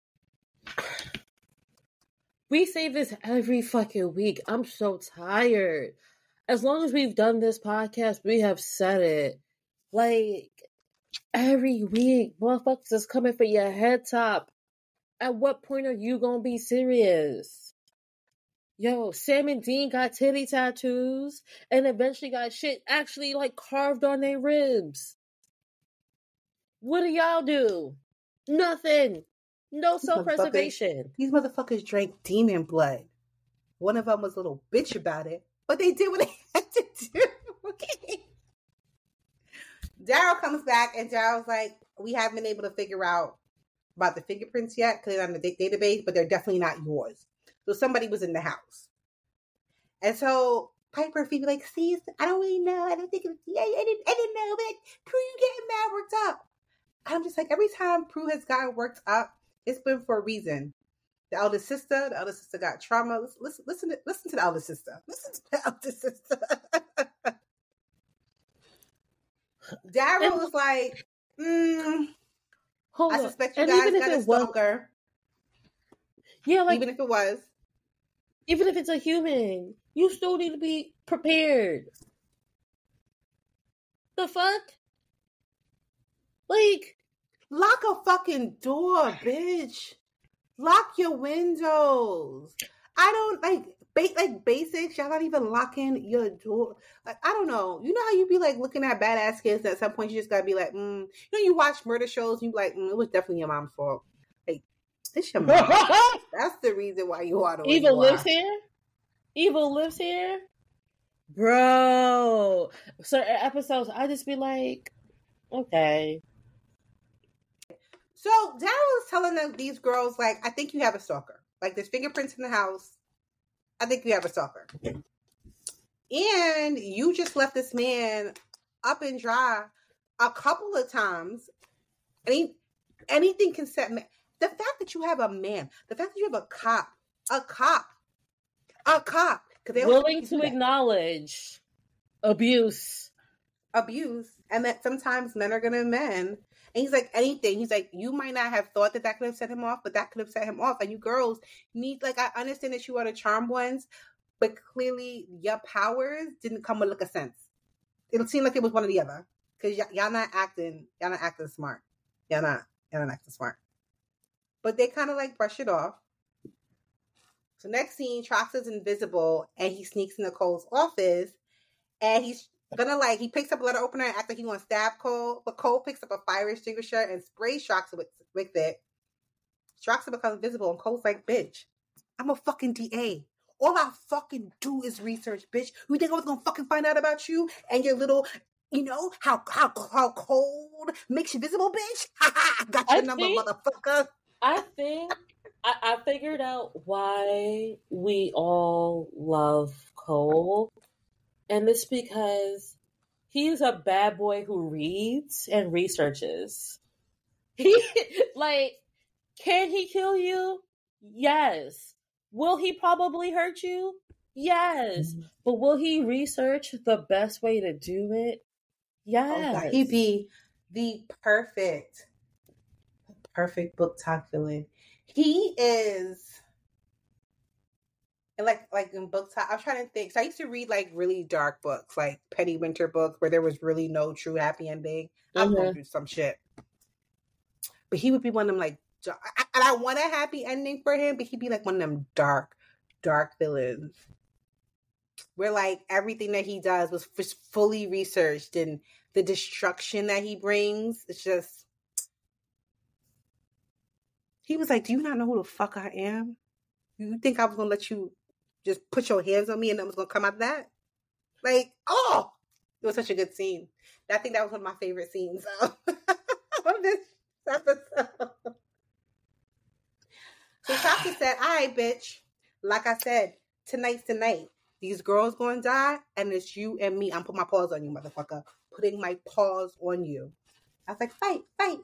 we say this every fucking week. I'm so tired. As long as we've done this podcast, we have said it. Like, every week, motherfuckers is coming for your head top. At what point are you gonna be serious? Yo, Sam and Dean got titty tattoos and eventually got shit actually like carved on their ribs. What do y'all do? Nothing. No self-preservation. These motherfuckers drank demon blood. One of them was a little bitch about it, but they did what they had to do. Okay. Daryl comes back and Daryl's like, we haven't been able to figure out about the fingerprints yet because they're on the database, but they're definitely not yours. So somebody was in the house. And so Piper and Phoebe like, see, I don't really know. I don't think it was, I didn't know, but Prue, you getting mad worked up. I'm just like, every time Prue has gotten worked up, it's been for a reason. The elder sister got trauma. Listen to the elder sister. Listen to the elder sister. Daryl was like, I suspect you guys got a stalker. Yeah, like, even if it was. Even if it's a human, you still need to be prepared. The fuck? Like, lock a fucking door, bitch. Lock your windows. I don't like basics. Y'all not even locking your door. Like, I don't know. You know how you be like looking at badass kids and at some point you just gotta be like, you know, you watch murder shows and you be like, it was definitely your mom's fault. Like, it's your mom. That's the reason why you are the way Evil you lives are. here? Evil lives here? Bro. Certain episodes, I just be like, okay. So Daryl was telling these girls, like, I think you have a stalker. Like, there's fingerprints in the house. I think you have a stalker. And you just left this man up and dry a couple of times. Anything can set me. The fact that you have a man, the fact that you have a cop, willing to acknowledge abuse, and that sometimes men are gonna men. And he's like, anything. He's like, you might not have thought that could have set him off, but that could have set him off. And you girls need, like, I understand that you are the charmed ones, but clearly your powers didn't come with, like, a sense. It'll seem like it was one or the other. Because y'all not acting smart. Y'all not acting smart. But they kind of, like, brush it off. So next scene, Trox is invisible, and he sneaks in Cole's office, and he's gonna, like, he picks up a letter opener and acts like he's gonna stab Cole, but Cole picks up a fire extinguisher and sprays Troxa with it. Troxa becomes invisible, and Cole's like, bitch, I'm a fucking DA. All I fucking do is research, bitch. You think I was gonna fucking find out about you and your little, you know, how cold makes you visible, bitch? Got your number, motherfucker. I think I figured out why we all love Cole. And it's because he's a bad boy who reads and researches. Like, can he kill you? Yes. Will he probably hurt you? Yes. But will he research the best way to do it? Yes. Oh God, he'd be the perfect book talk villain. He is. And like in book talk, I'm trying to think. So I used to read like really dark books, like Penny Winter books, where there was really no true happy ending. I'm going through some shit. But he would be one of them like, and I want a happy ending for him, but he'd be like one of them dark villains. Where like everything that he does was fully researched, and the destruction that he brings, it's just. He was like, "Do you not know who the fuck I am? You think I was gonna let you just put your hands on me and nothing's gonna come out of that?" Like, oh, it was such a good scene. I think that was one of my favorite scenes of this episode. So Sasha said, "All right, bitch. Like I said, tonight's the night. These girls gonna die, and it's you and me. I'm putting my paws on you, motherfucker. Putting my paws on you." I was like, fight.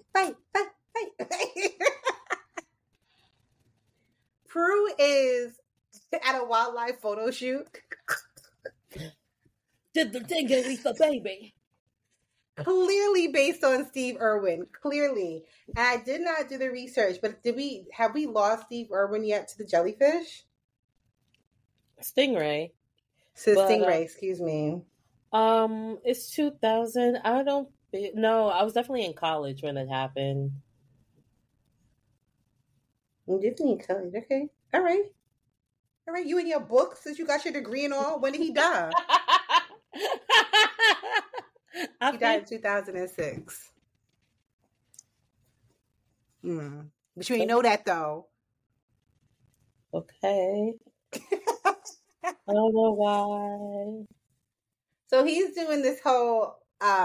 Prue is at a wildlife photo shoot. Did the thing get Lisa baby? Clearly based on Steve Irwin. Clearly. And I did not do the research, but have we lost Steve Irwin yet to the jellyfish? Stingray. Stingray, excuse me. It's 2000. No, I was definitely in college when it happened. Definitely in college, okay. All right. You in your books since you got your degree and all. When did he die? He died in 2006. But you ain't know that though. Okay. I don't know why. So he's doing this whole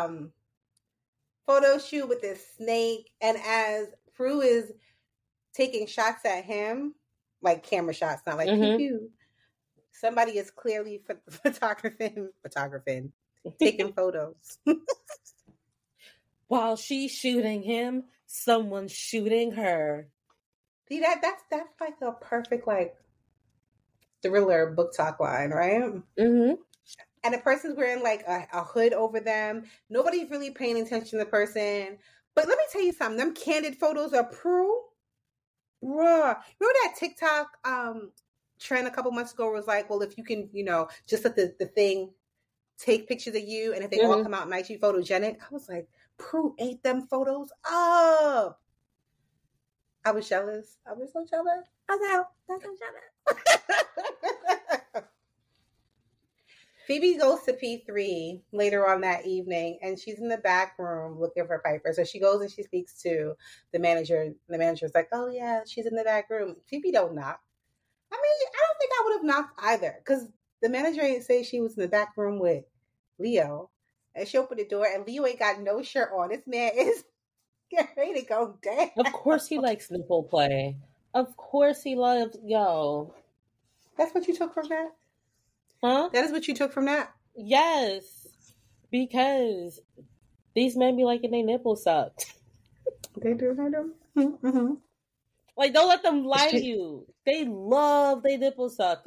photo shoot with this snake, and as Prue is taking shots at him, like camera shots, not like pew pew. Somebody is clearly photographing, taking photos. While she's shooting him, someone's shooting her. See that's like a perfect like thriller book talk line, right? Mm-hmm. And the person's wearing like a hood over them. Nobody's really paying attention to the person. But let me tell you something. Them candid photos of Prue. Bruh. Remember that TikTok trend a couple months ago was like, well, if you can, just let the thing take pictures of you, and if they all come out nice, you photogenic. I was like, Prue ate them photos up. I was jealous. I was so jealous. I was so jealous. Phoebe goes to P3 later on that evening, and she's in the back room looking for Piper. So she goes and she speaks to the manager. The manager's like, "Oh yeah, she's in the back room." Phoebe don't knock. I mean, I don't think I would have knocked either, because the manager ain't say she was in the back room with Leo. And she opened the door, and Leo ain't got no shirt on. This man is getting ready to go down. Of course he likes nipple play. Of course he loves, That's what you took from that? Huh? That is what you took from that? Yes. Because these men be liking their nipples sucked. They do. Mm-hmm. Like, don't let them lie to you. They love their nipples sucked.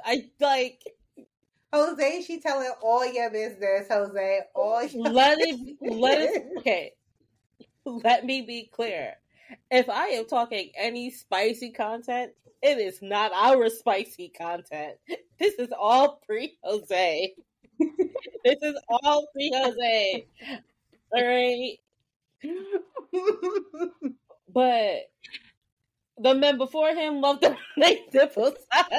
Jose, she telling all your business, Jose. Okay. Let me be clear. If I am talking any spicy content, it is not our spicy content. This is all pre-Jose. This is all pre-Jose. All right? But the men before him loved the nipples.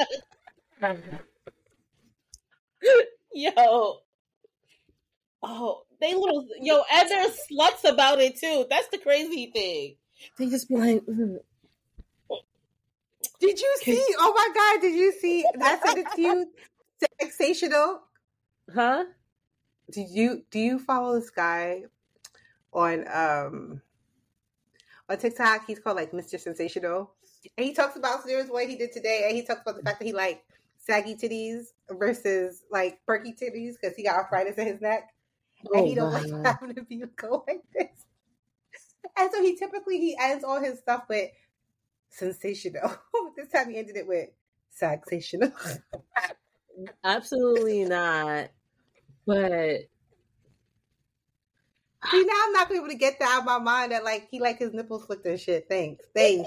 And they're sluts about it too. That's the crazy thing. They just be like, Did you see? Oh my God, did you see? I sent it to you. Sensational. Huh? Do you follow this guy on TikTok? He's called like Mr. Sensational. And he talks about what he did today, and he talks about the fact that he liked saggy titties versus like perky titties because he got arthritis in his neck. And he don't like having to be go like this. And so he ends all his stuff with sensational. This time he ended it with sensational. Absolutely not. But See, now I'm not gonna be able to get that out of my mind that like he like his nipples flicked and shit. Thanks.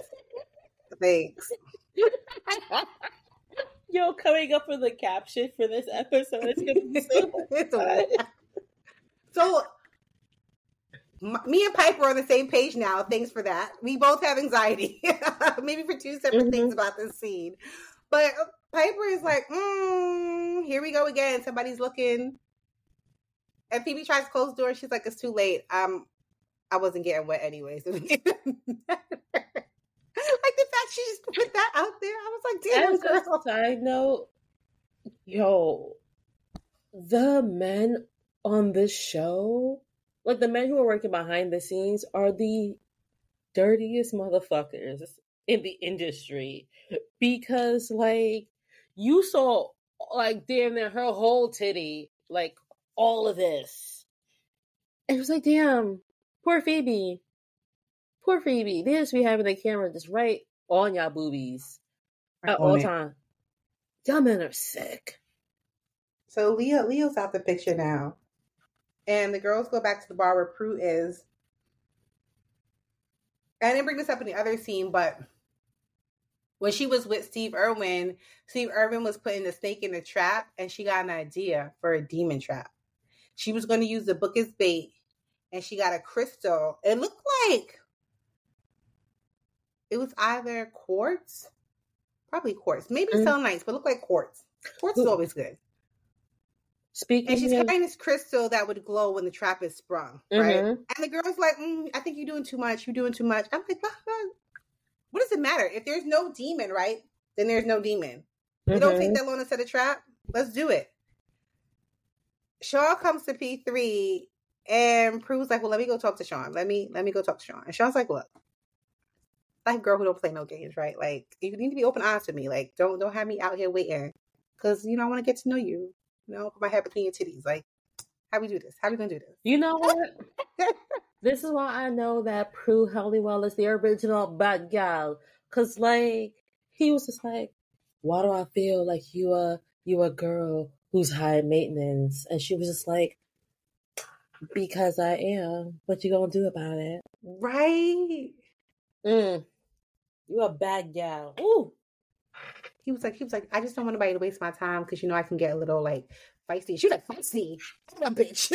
yo, coming up with a caption for this episode, it's gonna be so much So me and Piper are on the same page now. Thanks for that. We both have anxiety, maybe for two separate things about this scene. But Piper is like, here we go again. Somebody's looking. And Phoebe tries to close the door. She's like, it's too late. I wasn't getting wet anyways. Like the fact she just put that out there, I was like, damn, As girl. a side note, yo, the men on this show, like the men who are working behind the scenes, are the dirtiest motherfuckers in the industry. Because, like, you saw, like, damn near her whole titty, like, all of this. And it was like, damn, poor Phoebe. Poor Phoebe. They just be having the camera just right on y'all boobies at all times. Y'all men are sick. So Leo's out the picture now. And the girls go back to the bar where Prue is. I didn't bring this up in the other scene, but when she was with Steve Irwin was putting the snake in a trap, and she got an idea for a demon trap. She was going to use the book as bait, and she got a crystal. It looked like it was either quartz, probably quartz, maybe selenite, but it looked like quartz. Quartz is always good. And she's carrying this crystal that would glow when the trap is sprung, right? And the girl's like, I think you're doing too much. You're doing too much. I'm like, what does it matter? If there's no demon, right? Then there's no demon. It don't take that long to set a trap. Let's do it. Sean comes to P3 and Prue's like, well, let me go talk to Sean. Let me go talk to Sean. And Sean's like, look, like a girl who don't play no games, right? Like, you need to be open honest with me. Like, don't have me out here waiting. Because, I want to get to know you. Put my head between your titties. Like, how we do this? How we gonna do this? You know what? This is why I know that Prue Halliwell is the original bad gal. Cause like he was just like, why do I feel like you a girl who's high maintenance? And she was just like, because I am. What you gonna do about it? Right. You a bad gal. Ooh. He was like, I just don't want anybody to waste my time because I can get a little like feisty. She was like, feisty, that bitch.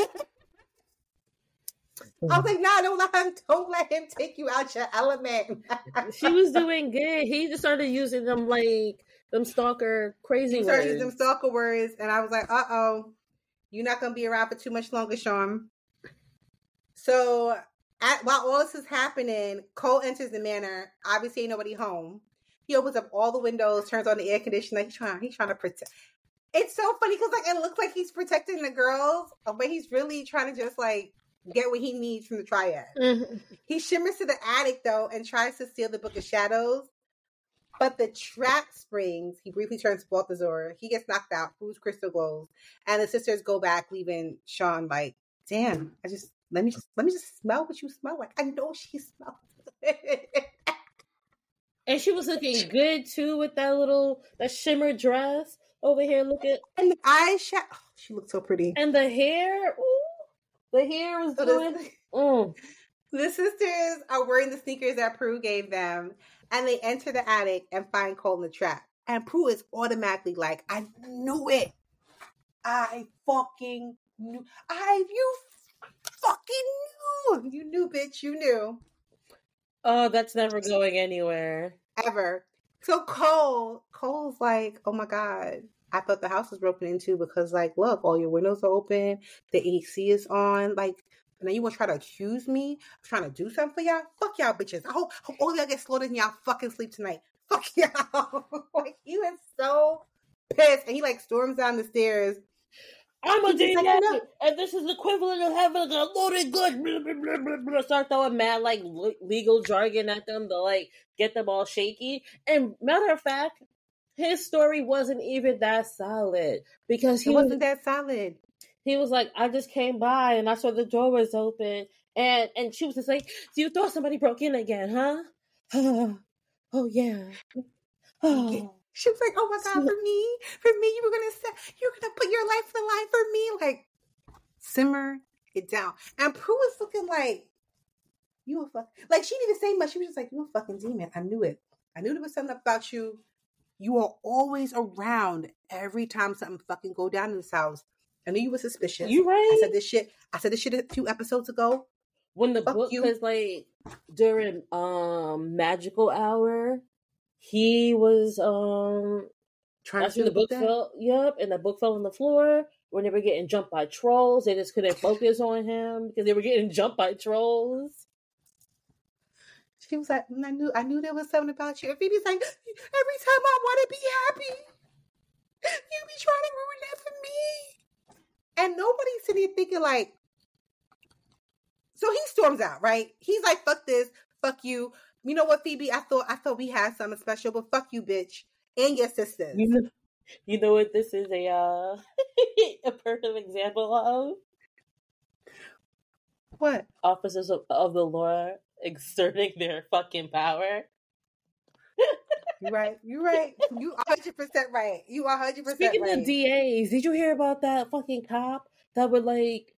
I was like, nah, don't let him take you out your element. She was doing good. He just started using them like them stalker crazy words. He started using them stalker words, and I was like, you're not gonna be around for too much longer, Sean. So while all this is happening, Cole enters the manor. Obviously, ain't nobody home. He opens up all the windows, turns on the air conditioner. He's trying to protect. It's so funny because like it looks like he's protecting the girls, but he's really trying to just like get what he needs from the triad. He shimmers to the attic though and tries to steal the Book of Shadows, but the trap springs. He briefly turns to Balthazar. He gets knocked out. Prue's crystal glows, and the sisters go back, leaving Sean like, "Damn, let me just smell what you smell like. I know she smells." And she was looking good too with that shimmer dress over here. Look at and the eyeshadow. Oh, she looked so pretty. And the hair. Ooh, the hair was doing. The sisters are wearing the sneakers that Prue gave them, and they enter the attic and find Cole in the trap. And Prue is automatically like, "I knew it. I fucking knew. You fucking knew. You knew, bitch. You knew." Oh, that's never going anywhere. Ever. So Cole's like, "Oh my God, I thought the house was broken into because like, look, all your windows are open, the AC is on, like, and then you want to try to accuse me of trying to do something for y'all? Fuck y'all bitches. I hope all y'all get slaughtered and y'all fucking sleep tonight. Fuck y'all." Like, he was so pissed. And he like storms down the stairs. I'm a demon, and this is the equivalent of having a loaded gun. Blah, blah, blah, blah, blah. Start throwing mad like legal jargon at them to like get them all shaky. And matter of fact, his story wasn't even that solid because he wasn't that solid. He was like, I just came by and I saw the door was open, and she was just like, "So you thought somebody broke in again, huh?" Oh yeah. She was like, "Oh my God, for me, you're gonna put your life on the line for me." Like, simmer it down. And Prue was looking like, "You a fuck." Like, she didn't even say much. She was just like, "You a fucking demon." I knew it. I knew there was something about you. You are always around every time something fucking go down in this house. I knew you were suspicious. You right? I said this shit a few episodes ago. When the Fuck book, you. because like during magical hour, he was Trying that's to when the steal book that. fell. Yep, and the book fell on the floor. When they were getting jumped by trolls, they just couldn't focus on him because they were getting jumped by trolls. She was like, I knew there was something about you. And Phoebe's like, every time I want to be happy, you be trying to ruin that for me. And nobody's sitting here thinking like, so he storms out, right? He's like, fuck this, fuck you. You know what, Phoebe? I thought we had something special, but fuck you, bitch, and your sisters. You know what this is a a perfect example of? What? Officers of the law exerting their fucking power. You're right. You 100% right. You 100% Speaking right. of DAs, did you hear about that fucking cop that would like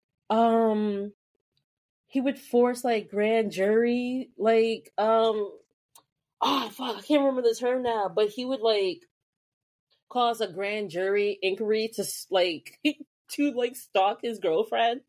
he would force like grand jury like oh fuck, I can't remember the term now, but he would like cause a grand jury inquiry to like to like stalk his girlfriend.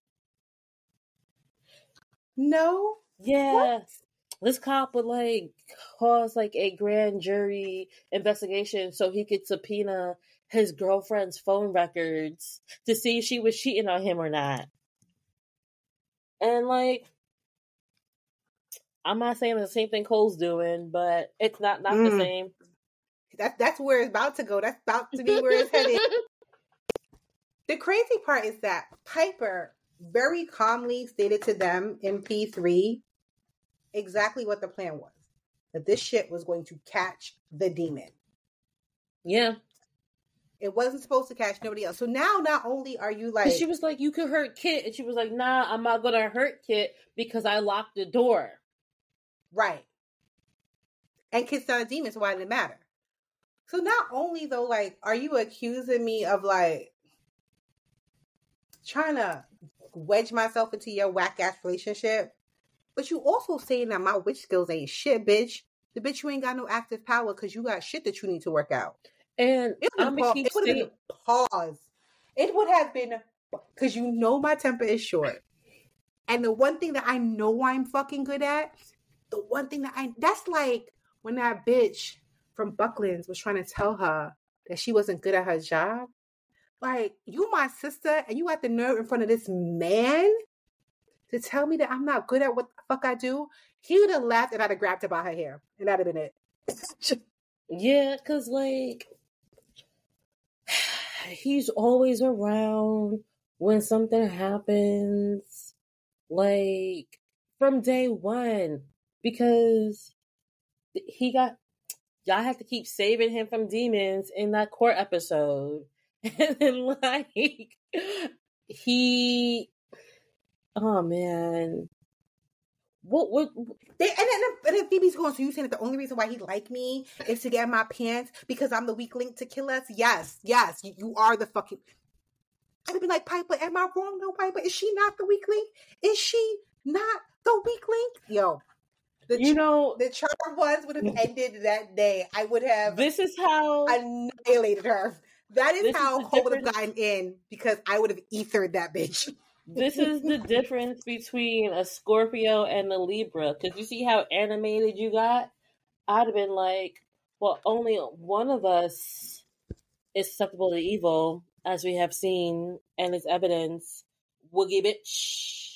No. Yeah. What? This cop would like cause like a grand jury investigation so he could subpoena his girlfriend's phone records to see if she was cheating on him or not. And like, I'm not saying the same thing Cole's doing, but it's not the same. That's where it's about to go. That's about to be where it's headed. The crazy part is that Piper very calmly stated to them in P3 exactly what the plan was. That this shit was going to catch the demon. Yeah. It wasn't supposed to catch nobody else. So now not only are you like... She was like, you could hurt Kit. And she was like, nah, I'm not going to hurt Kit because I locked the door. Right. And Kit's not a demon, so why did it matter? So not only though, like, are you accusing me of like trying to wedge myself into your whack ass relationship, but you also saying that my witch skills ain't shit, bitch. The bitch, you ain't got no active power because you got shit that you need to work out. And it would have been pause. It would have been because you know my temper is short. And the one thing that I know I'm fucking good at, that's like when that bitch from Bucklands was trying to tell her that she wasn't good at her job. Like, you my sister, and you got the nerve in front of this man to tell me that I'm not good at what the fuck I do. He would have laughed and I'd have grabbed her by her hair. And that'd have been it. Yeah, because, like, he's always around when something happens. Like, from day one. Because y'all have to keep saving him from demons in that court episode. And then, like, oh man. What and then Phoebe's going, so you saying that the only reason why he like me is to get in my pants because I'm the weak link to kill us? Yes, you are the fucking... I'd be like, Piper, am I wrong? No, Piper, is she not the weak link? Is she not the weak link? Yo, the charm ones would have ended that day. I would have... This is how... annihilated her. That is how Cole would have gotten in because I would have ethered that bitch. This is the difference between a Scorpio and a Libra. Because you see how animated you got? I'd have been like, well, only one of us is susceptible to evil, as we have seen, and it's evidence. Woogie bitch.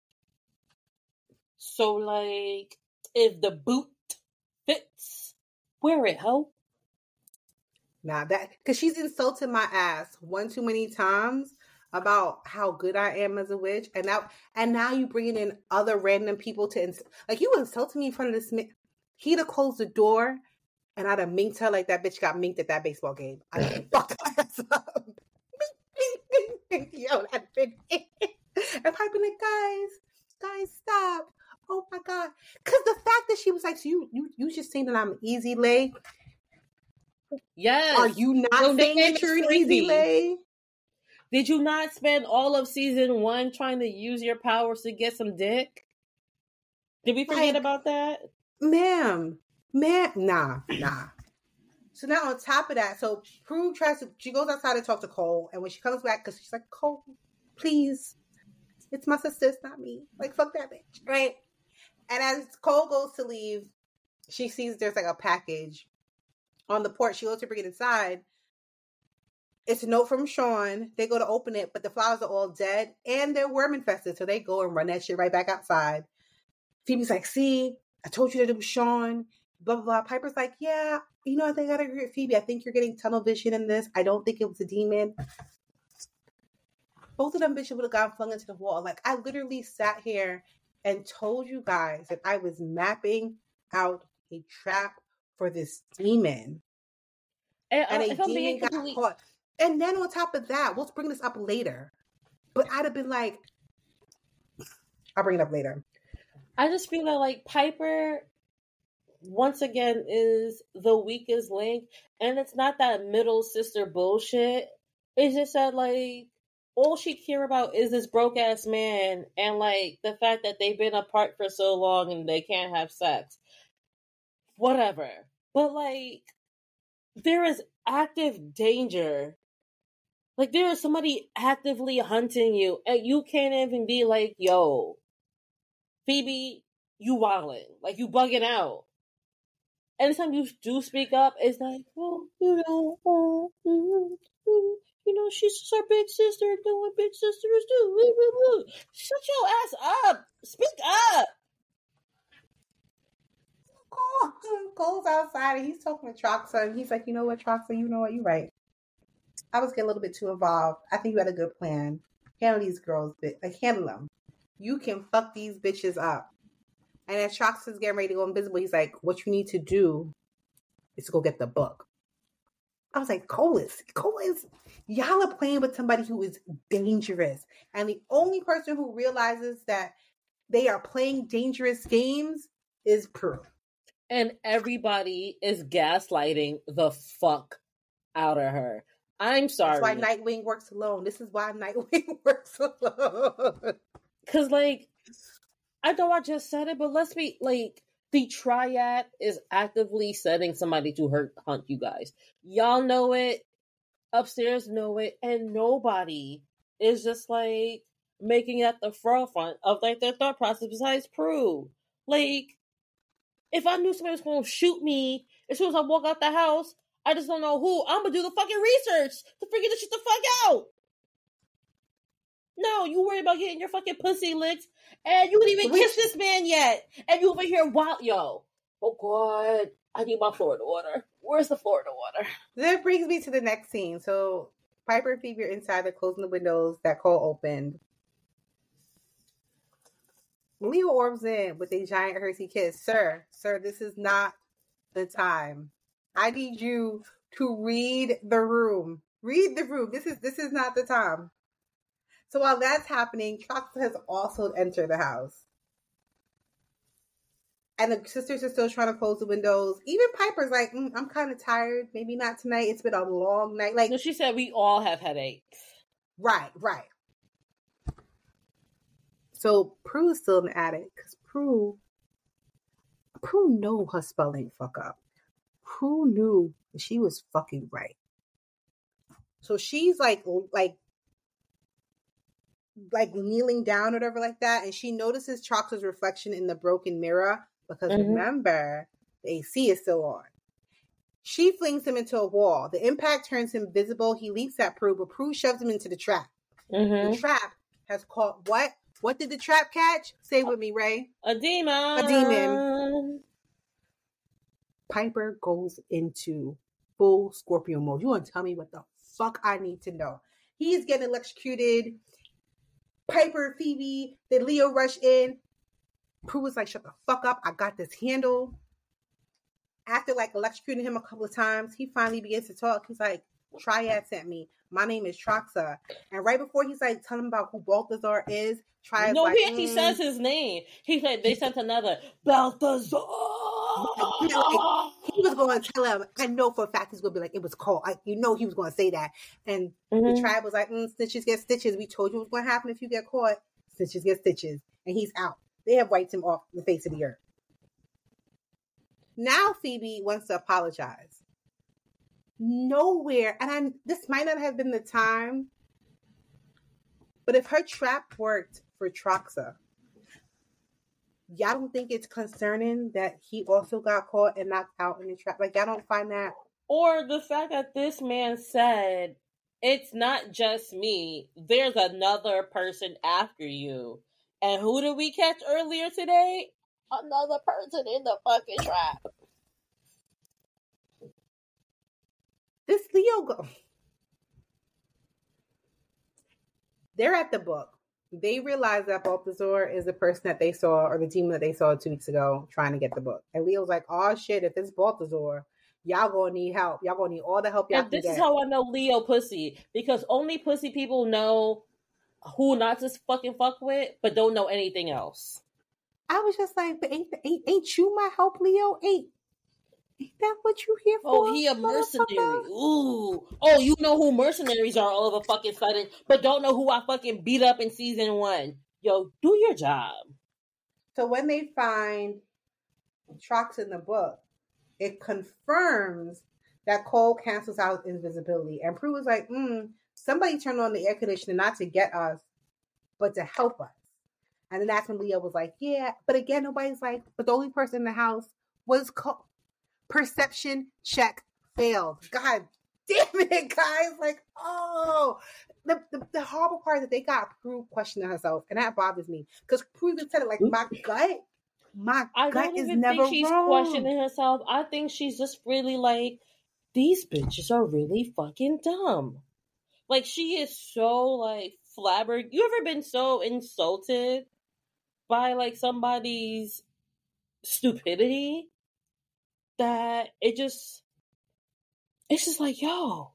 So, like, if the boot fits, wear it, ho. Nah, that... Because she's insulted my ass one too many times about how good I am as a witch, and now you bringing in other random people to like, you insulted me in front of this man. He'd have closed the door, and I'd have minked her like that bitch got minked at that baseball game. I'd have fucked her ass up. Mink. Yo, that bitch. And I'd be like, guys, stop. Oh my God. Because the fact that she was like, so you just saying that I'm easy lay. Yes. Are you not saying that you're an easy lay? Did you not spend all of season 1 trying to use your powers to get some dick? Did we forget about that? Ma'am, nah. So now on top of that, so Prue she goes outside to talk to Cole, and when she comes back, because she's like, Cole, please, it's my sister, it's not me. Like, fuck that bitch, right? And as Cole goes to leave, she sees there's like a package on the porch. She goes to bring it inside. It's a note from Sean. They go to open it, but the flowers are all dead and they're worm infested. So they go and run that shit right back outside. Phoebe's like, see, I told you that it was Sean. Blah, blah, blah. Piper's like, yeah, you know, I think I gotta agree with Phoebe. I think you're getting tunnel vision in this. I don't think it was a demon. Both of them bitches would have gotten flung into the wall. Like, I literally sat here and told you guys that I was mapping out a trap for this demon. And a demon got caught. And then on top of that, we'll bring this up later. But I'd have been like, I'll bring it up later. I just feel that, like, Piper, once again, is the weakest link. And it's not that middle sister bullshit. It's just that, like, all she care about is this broke-ass man and, like, the fact that they've been apart for so long and they can't have sex. Whatever. But, like, there is active danger. Like, there is somebody actively hunting you, and you can't even be like, yo, Phoebe, you wildin'. Like, you bugging out. Anytime you do speak up, it's like, well, you know, she's just our big sister doing what big sisters do. Shut your ass up. Speak up. Cole's outside, and he's talking to Troxa, and he's like, you know what, Troxa, you know what, you're right. I was getting a little bit too involved. I think you had a good plan. Handle these girls, handle them. You can fuck these bitches up. And as Troxa's getting ready to go invisible, he's like, what you need to do is to go get the book. I was like, Cole is, y'all are playing with somebody who is dangerous. And the only person who realizes that they are playing dangerous games is Prue. And everybody is gaslighting the fuck out of her. I'm sorry. That's why Nightwing works alone. This is why Nightwing works alone. Because, like, I know I just said it, but let's be, like, the Triad is actively setting somebody to hunt you guys. Y'all know it. Upstairs know it. And nobody is just, like, making it at the forefront of, like, their thought process besides Prue. Like, if I knew somebody was going to shoot me as soon as I walk out the house, I just don't know who. I'm going to do the fucking research to figure this shit the fuck out. No, you worry about getting your fucking pussy licked, and you didn't even kiss this man yet. And you over here, wild, yo. Oh, God. I need my Florida water. Where's the Florida water? That brings me to the next scene. So, Piper and Phoebe are inside. They're closing the windows that Cole opened. Leo orbs in with a giant Hershey kiss. Sir, this is not the time. I need you to read the room. Read the room. This is not the time. So while that's happening, Troxa has also entered the house. And the sisters are still trying to close the windows. Even Piper's like, I'm kind of tired. Maybe not tonight. It's been a long night. Like, no, she said we all have headaches. Right. So Prue is still in the attic because Prue know her spelling fuck up. Prue knew that she was fucking right. So she's like kneeling down or whatever like that, and she notices Troxa's reflection in the broken mirror because remember, the AC is still on. She flings him into a wall. The impact turns him visible. He leaps at Prue, but Prue shoves him into the trap. The trap has caught what? What did the trap catch? Say with me, Ray. A demon. Piper goes into full Scorpio mode. You want to tell me what the fuck I need to know? He's getting electrocuted. Piper, Phoebe, then Leo rush in. Prue was like, shut the fuck up. I got this handle. After like electrocuting him a couple of times, he finally begins to talk. He's like, Triad sent me. My name is Troxa. And right before he's like telling him about who Balthazar is, Triad's no, like, he says his name. He said they sent another Balthazar. he was going to tell him, I know for a fact he's going to be like, it was Cole. He was going to say that. And the tribe was like, snitches get stitches. We told you what's going to happen if you get caught. Snitches get stitches. And he's out. They have wiped him off the face of the earth. Now Phoebe wants to apologize. Nowhere, and this might not have been the time, but if her trap worked for Troxa, y'all don't think it's concerning that he also got caught and knocked out in the trap? Like, y'all don't find that? Or the fact that this man said, it's not just me, there's another person after you. And who did we catch earlier today? Another person in the fucking trap. This Leo they're at the book. They realize that Balthazar is the person that they saw, or the demon that they saw 2 weeks ago, trying to get the book. And Leo's like, oh shit, if it's Balthazar, y'all gonna need help. Y'all gonna need all the help y'all can get. This is how I know Leo pussy. Because only pussy people know who not to fucking fuck with, but don't know anything else. I was just like, but ain't you my help, Leo? Ain't that what you here for? Oh, he a mercenary. Ooh. Oh, you know who mercenaries are all of a fucking sudden, but don't know who I fucking beat up in season 1. Yo, do your job. So when they find Trox in the book, it confirms that Cole cancels out invisibility. And Prue was like, somebody turned on the air conditioner not to get us, but to help us. And then that's when Leo was like, yeah. But again, nobody's like, but the only person in the house was Cole. Perception check failed. God damn it, guys. Like, oh. The horrible part is that they got Prue questioning herself. And that bothers me. Because Prue even said it like, my gut is never wrong. She's questioning herself. I think she's just really like, these bitches are really fucking dumb. Like, she is so, like, flabbergasted. You ever been so insulted by, like, somebody's stupidity that it's just like, yo,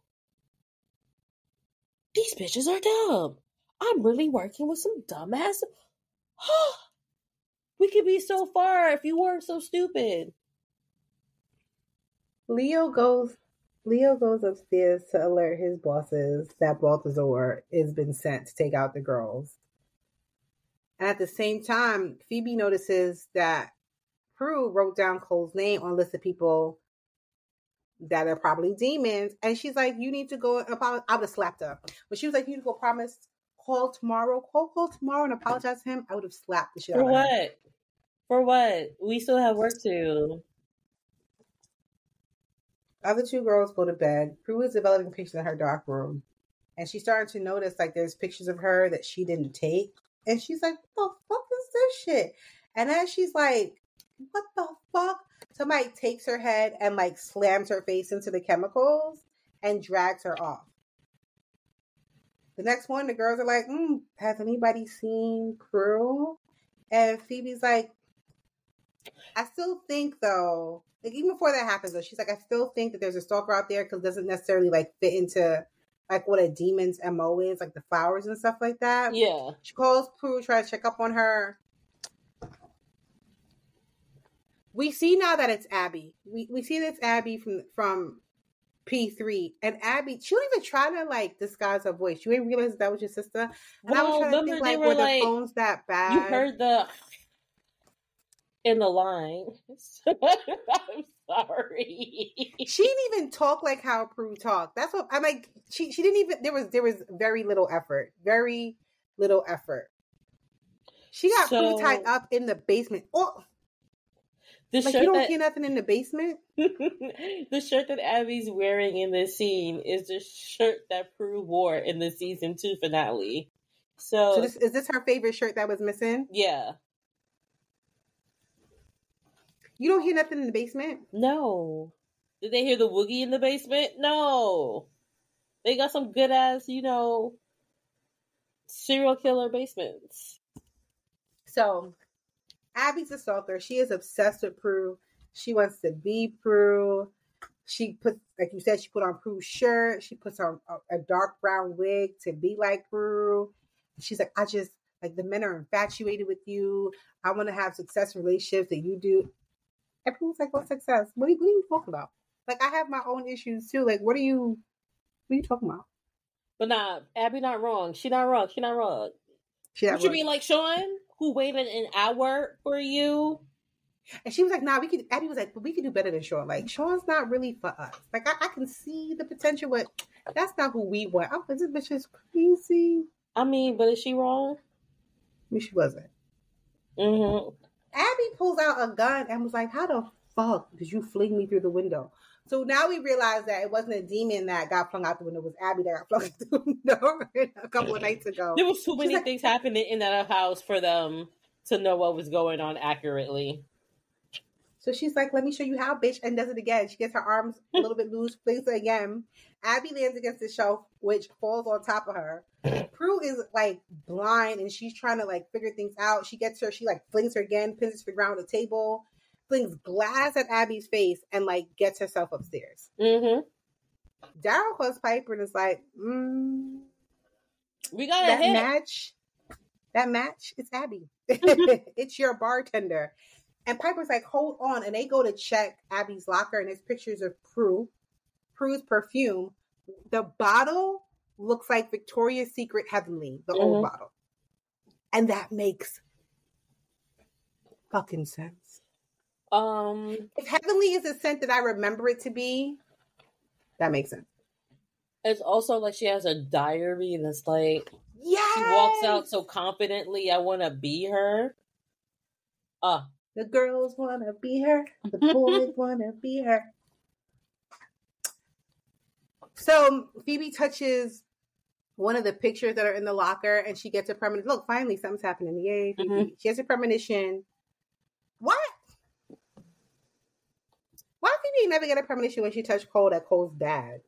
these bitches are dumb. I'm really working with some dumbass. We could be so far if you weren't so stupid. Leo goes upstairs to alert his bosses that Balthazar has been sent to take out the girls. And at the same time, Phoebe notices that Prue wrote down Cole's name on a list of people that are probably demons. And she's like, you need to go apologize. I would have slapped her. But she was like, you need to go promise Cole tomorrow and apologize to him. I would have slapped the shit out of her. For what? We still have work to do. Other 2 girls go to bed. Prue is developing pictures in her dark room. And she's starting to notice, like, there's pictures of her that she didn't take. And she's like, what the fuck is this shit? And then she's like, what the fuck? Somebody takes her head and, like, slams her face into the chemicals and drags her off. The next morning, the girls are like, has anybody seen Prue? And Phoebe's like, I still think, though, like, even before that happens, though, she's like, I still think that there's a stalker out there because it doesn't necessarily, like, fit into, like, what a demon's MO is, like the flowers and stuff like that. Yeah. She calls Prue, tries to check up on her. We see now that it's Abby. We see that it's Abby from P3. And Abby, she don't even try to, like, disguise her voice. You didn't realize that was your sister? And I was trying to think, like, were the phones that bad? You heard the in the line. I'm sorry. She didn't even talk like how Prue talked. That's what I'm like. She didn't even. There was very little effort. Very little effort. She got Prue tied up in the basement. Oh, like you don't hear nothing in the basement. The shirt that Abby's wearing in this scene is the shirt that Prue wore in the season 2 finale. So is this her favorite shirt that was missing? Yeah. You don't hear nothing in the basement? No. Did they hear the woogie in the basement? No. They got some good ass, serial killer basements. So, Abby's a stalker. She is obsessed with Prue. She wants to be Prue. She puts, like you said, she put on Prue's shirt. She puts on a dark brown wig to be like Prue. She's like, the men are infatuated with you. I want to have successful relationships that you do. Everyone's like, "What success? What are you talking about?" Like, I have my own issues too. Like, what are you talking about? But nah, Abby not wrong. She not wrong. She not wrong. She that What you wrong. mean, like Sean, who waited an hour for you? And she was like, "Nah, we could." Abby was like, "But we could do better than Sean. Like, Sean's not really for us. Like, I can see the potential, but that's not who we want." I was like, "This bitch is crazy." I mean, but is she wrong? I mean, she wasn't. Mm-hmm. Abby pulls out a gun and was like, "How the fuck did you fling me through the window?" So now we realize that it wasn't a demon that got flung out the window. It was Abby that got flung out the window a couple of nights ago. There was too She's many like, things happening in that house for them to know what was going on accurately. so she's like, "Let me show you how, bitch," and does it again. She gets her arms a little bit loose, flings it again. Abby lands against the shelf, which falls on top of her. Prue is like blind and she's trying to like figure things out. She gets her, she like flings her again, pins her to the ground on the table, flings glass at Abby's face, and like gets herself upstairs. Mm-hmm. Daryl calls Piper and is like, We got a that hit. match, it's Abby. It's your bartender. And Piper's like, hold on. And they go to check Abby's locker and there's pictures of Prue's perfume. The bottle looks like Victoria's Secret Heavenly, the old bottle. And that makes fucking sense. If Heavenly is a scent that I remember it to be, that makes sense. It's also like she has a diary that's like, yes! She walks out so confidently, I want to be her. The girls want to be her. The boys want to be her. So Phoebe touches one of the pictures that are in the locker and she gets a premonition. Look, finally something's happening. Yay, Phoebe. Mm-hmm. She has a premonition. What? Why Phoebe never get a premonition when she touched Cole that Cole's dad?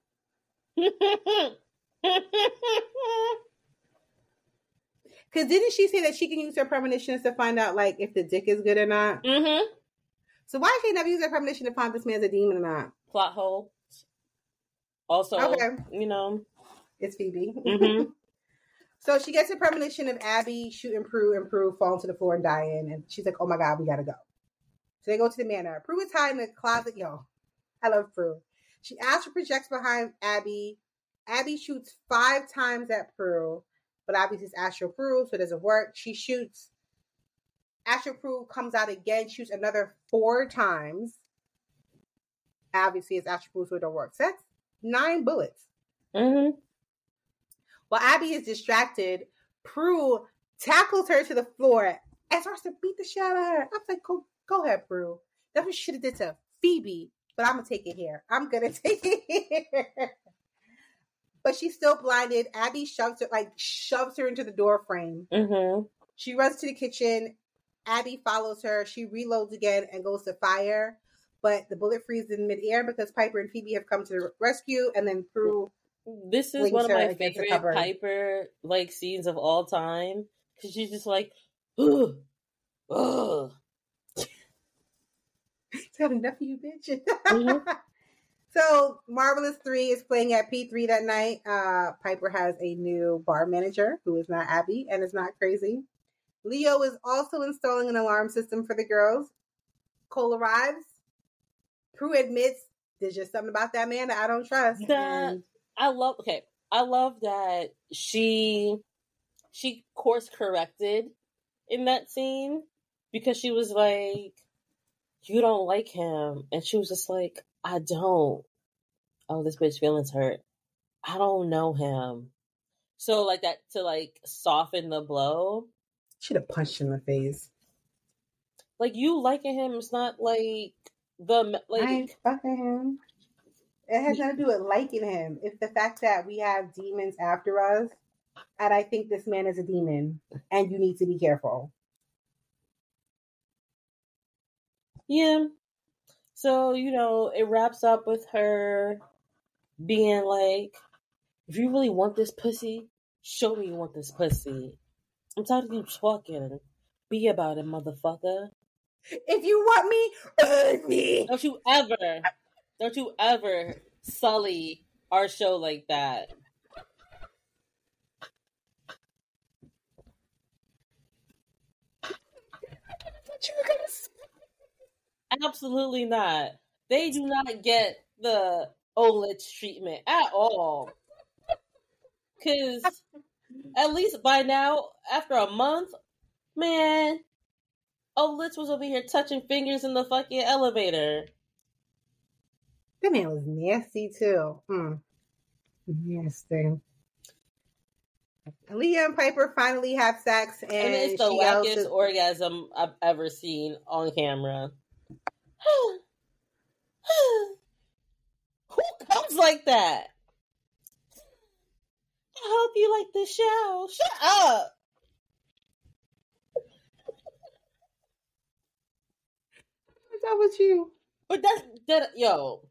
Because didn't she say that she can use her premonitions to find out, like, if the dick is good or not? Mm-hmm. So why she never use her premonition to find this man's a demon or not? Plot hole. Also, okay. It's Phoebe. Mm-hmm. So she gets a premonition of Abby shooting Prue and Prue falling to the floor and dying. And she's like, oh my God, we gotta go. So they go to the manor. Prue is hiding in the closet. Yo, I love Prue. She astral projects behind Abby. Abby shoots 5 times at Prue. But obviously it's Astral Prue, so it doesn't work. She shoots. Astral Prue comes out again, shoots another 4 times. Obviously it's Astral Prue, so it don't work. So that's 9 bullets. Mm-hmm. While Abby is distracted, Prue tackles her to the floor and starts to beat the shit out of her. I was like, go ahead, Prue. That's what you should have did to Phoebe, but I'm going to take it here. I'm going to take it here. But she's still blinded. Abby shoves her into the door frame. Mm-hmm. She runs to the kitchen. Abby follows her. She reloads again and goes to fire. But the bullet freezes in midair because Piper and Phoebe have come to the rescue. And then Prue. This is one of my favorite Piper scenes of all time. Because she's just like, ugh, ugh. It's got enough of you, bitch. Mm-hmm. So Marvelous 3 is playing at P3 that night. Piper has a new bar manager who is not Abby and is not crazy. Leo is also installing an alarm system for the girls. Cole arrives. Prue admits there's just something about that man that I don't trust. I love that she course corrected in that scene because she was like, you don't like him. And she was just like, I don't. Oh, this bitch feelings hurt. I don't know him. So like that to like soften the blow. Should have punched him in the face. Like you liking him is not like the like. I ain't fucking him. It has nothing to do with liking him. It's the fact that we have demons after us, and I think this man is a demon, and you need to be careful. Yeah. So, it wraps up with her being like, if you really want this pussy, show me you want this pussy. I'm tired of you talking. Be about it, motherfucker. If you want me, earn me. Don't you ever sully our show like that. Absolutely not. They do not get the Olitz treatment at all. Because at least by now, after a month, man, Olitz was over here touching fingers in the fucking elevator. That man was nasty too. Nasty. Leah and Piper finally have sex, and it's the wackiest orgasm I've ever seen on camera. Who comes like that? I hope you like the show. Shut up. What's up with you? But that yo.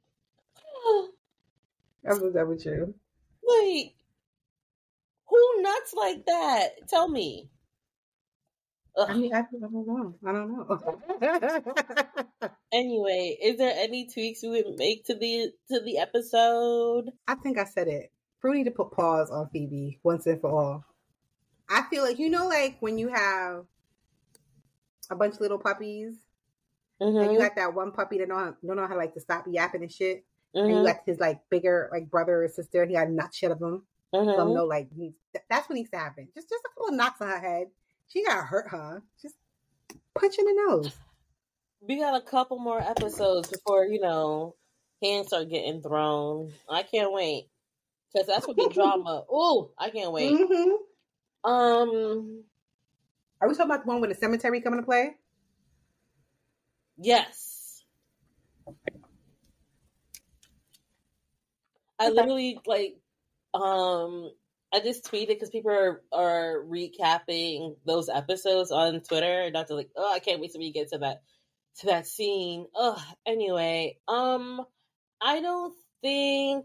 What's up with you? Like, who nuts like that? Tell me. Ugh. I mean, I don't know. Anyway, is there any tweaks we would make to the episode? I think I said it. Prue need to put pause on Phoebe once and for all. I feel like, like when you have a bunch of little puppies, and you got that one puppy that don't know how to stop yapping and shit, and you got his bigger brother or sister, and he got nut shit of them. So no, that's what needs to happen. Just a couple of knocks on her head. She gotta hurt her. Just punch in the nose. We got a couple more episodes before hands start getting thrown. I can't wait because that's what be drama. Ooh, I can't wait. Are we talking about the one with the cemetery coming to play? Yes. I literally I just tweeted because people are recapping those episodes on Twitter, and Dr. I can't wait till we get to that scene. Anyway, I don't think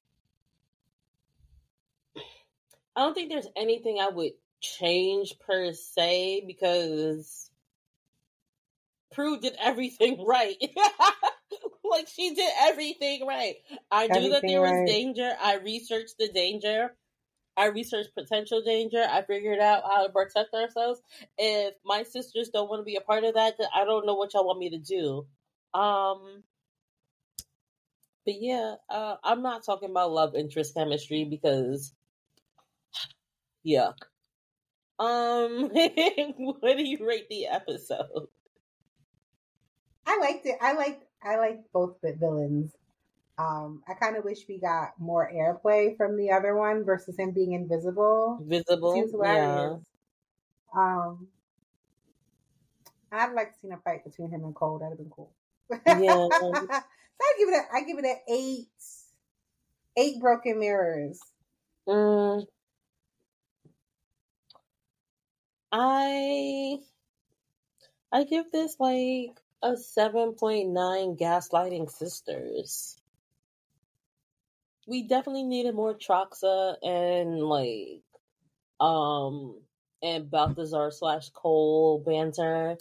there's anything I would change per se because Prue did everything right. She did everything right. I knew that there was danger. I researched the danger. I researched potential danger. I figured out how to protect ourselves. If my sisters don't want to be a part of that, then I don't know what y'all want me to do. But yeah, I'm not talking about love interest chemistry because, yuck. What do you rate the episode? I liked it. I liked both the villains. I kind of wish we got more airplay from the other one versus him being invisible. Yeah. I'd like to see a fight between him and Cole. That'd have been cool. Yeah. So I give it an 8 broken mirrors. I give this a 7.9 Gaslighting Sisters. We definitely needed more Troxa and and Balthazar / Cole banter.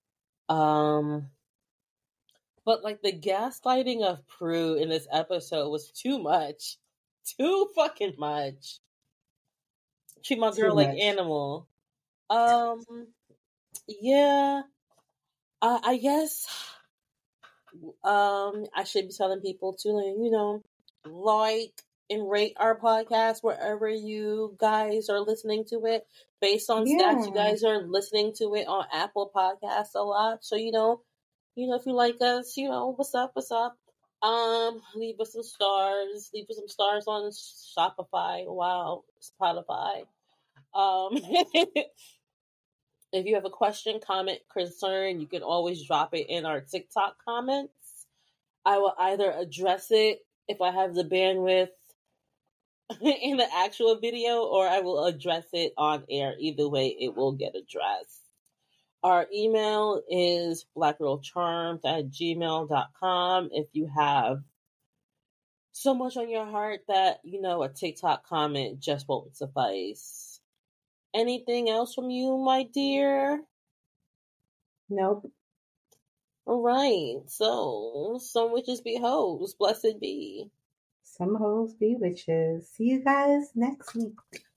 But the gaslighting of Prue in this episode was too much. Too fucking much. Treat my girl like animal. Yeah. I guess I should be telling people to and rate our podcast wherever you guys are listening to it. Based on stats, you guys are listening to it on Apple Podcasts a lot. So if you like us, what's up? Leave us some stars. Leave us some stars on Shopify. Wow, Spotify. If you have a question, comment, concern, you can always drop it in our TikTok comments. I will either address it if I have the bandwidth in the actual video, or I will address it on air. Either way, it will get addressed. Our email is blackgirlcharmed@gmail.com. If you have so much on your heart that, a TikTok comment just won't suffice. Anything else from you, my dear? Nope. All right. So, some witches be hoes. Blessed be. Some hoes be witches. See you guys next week.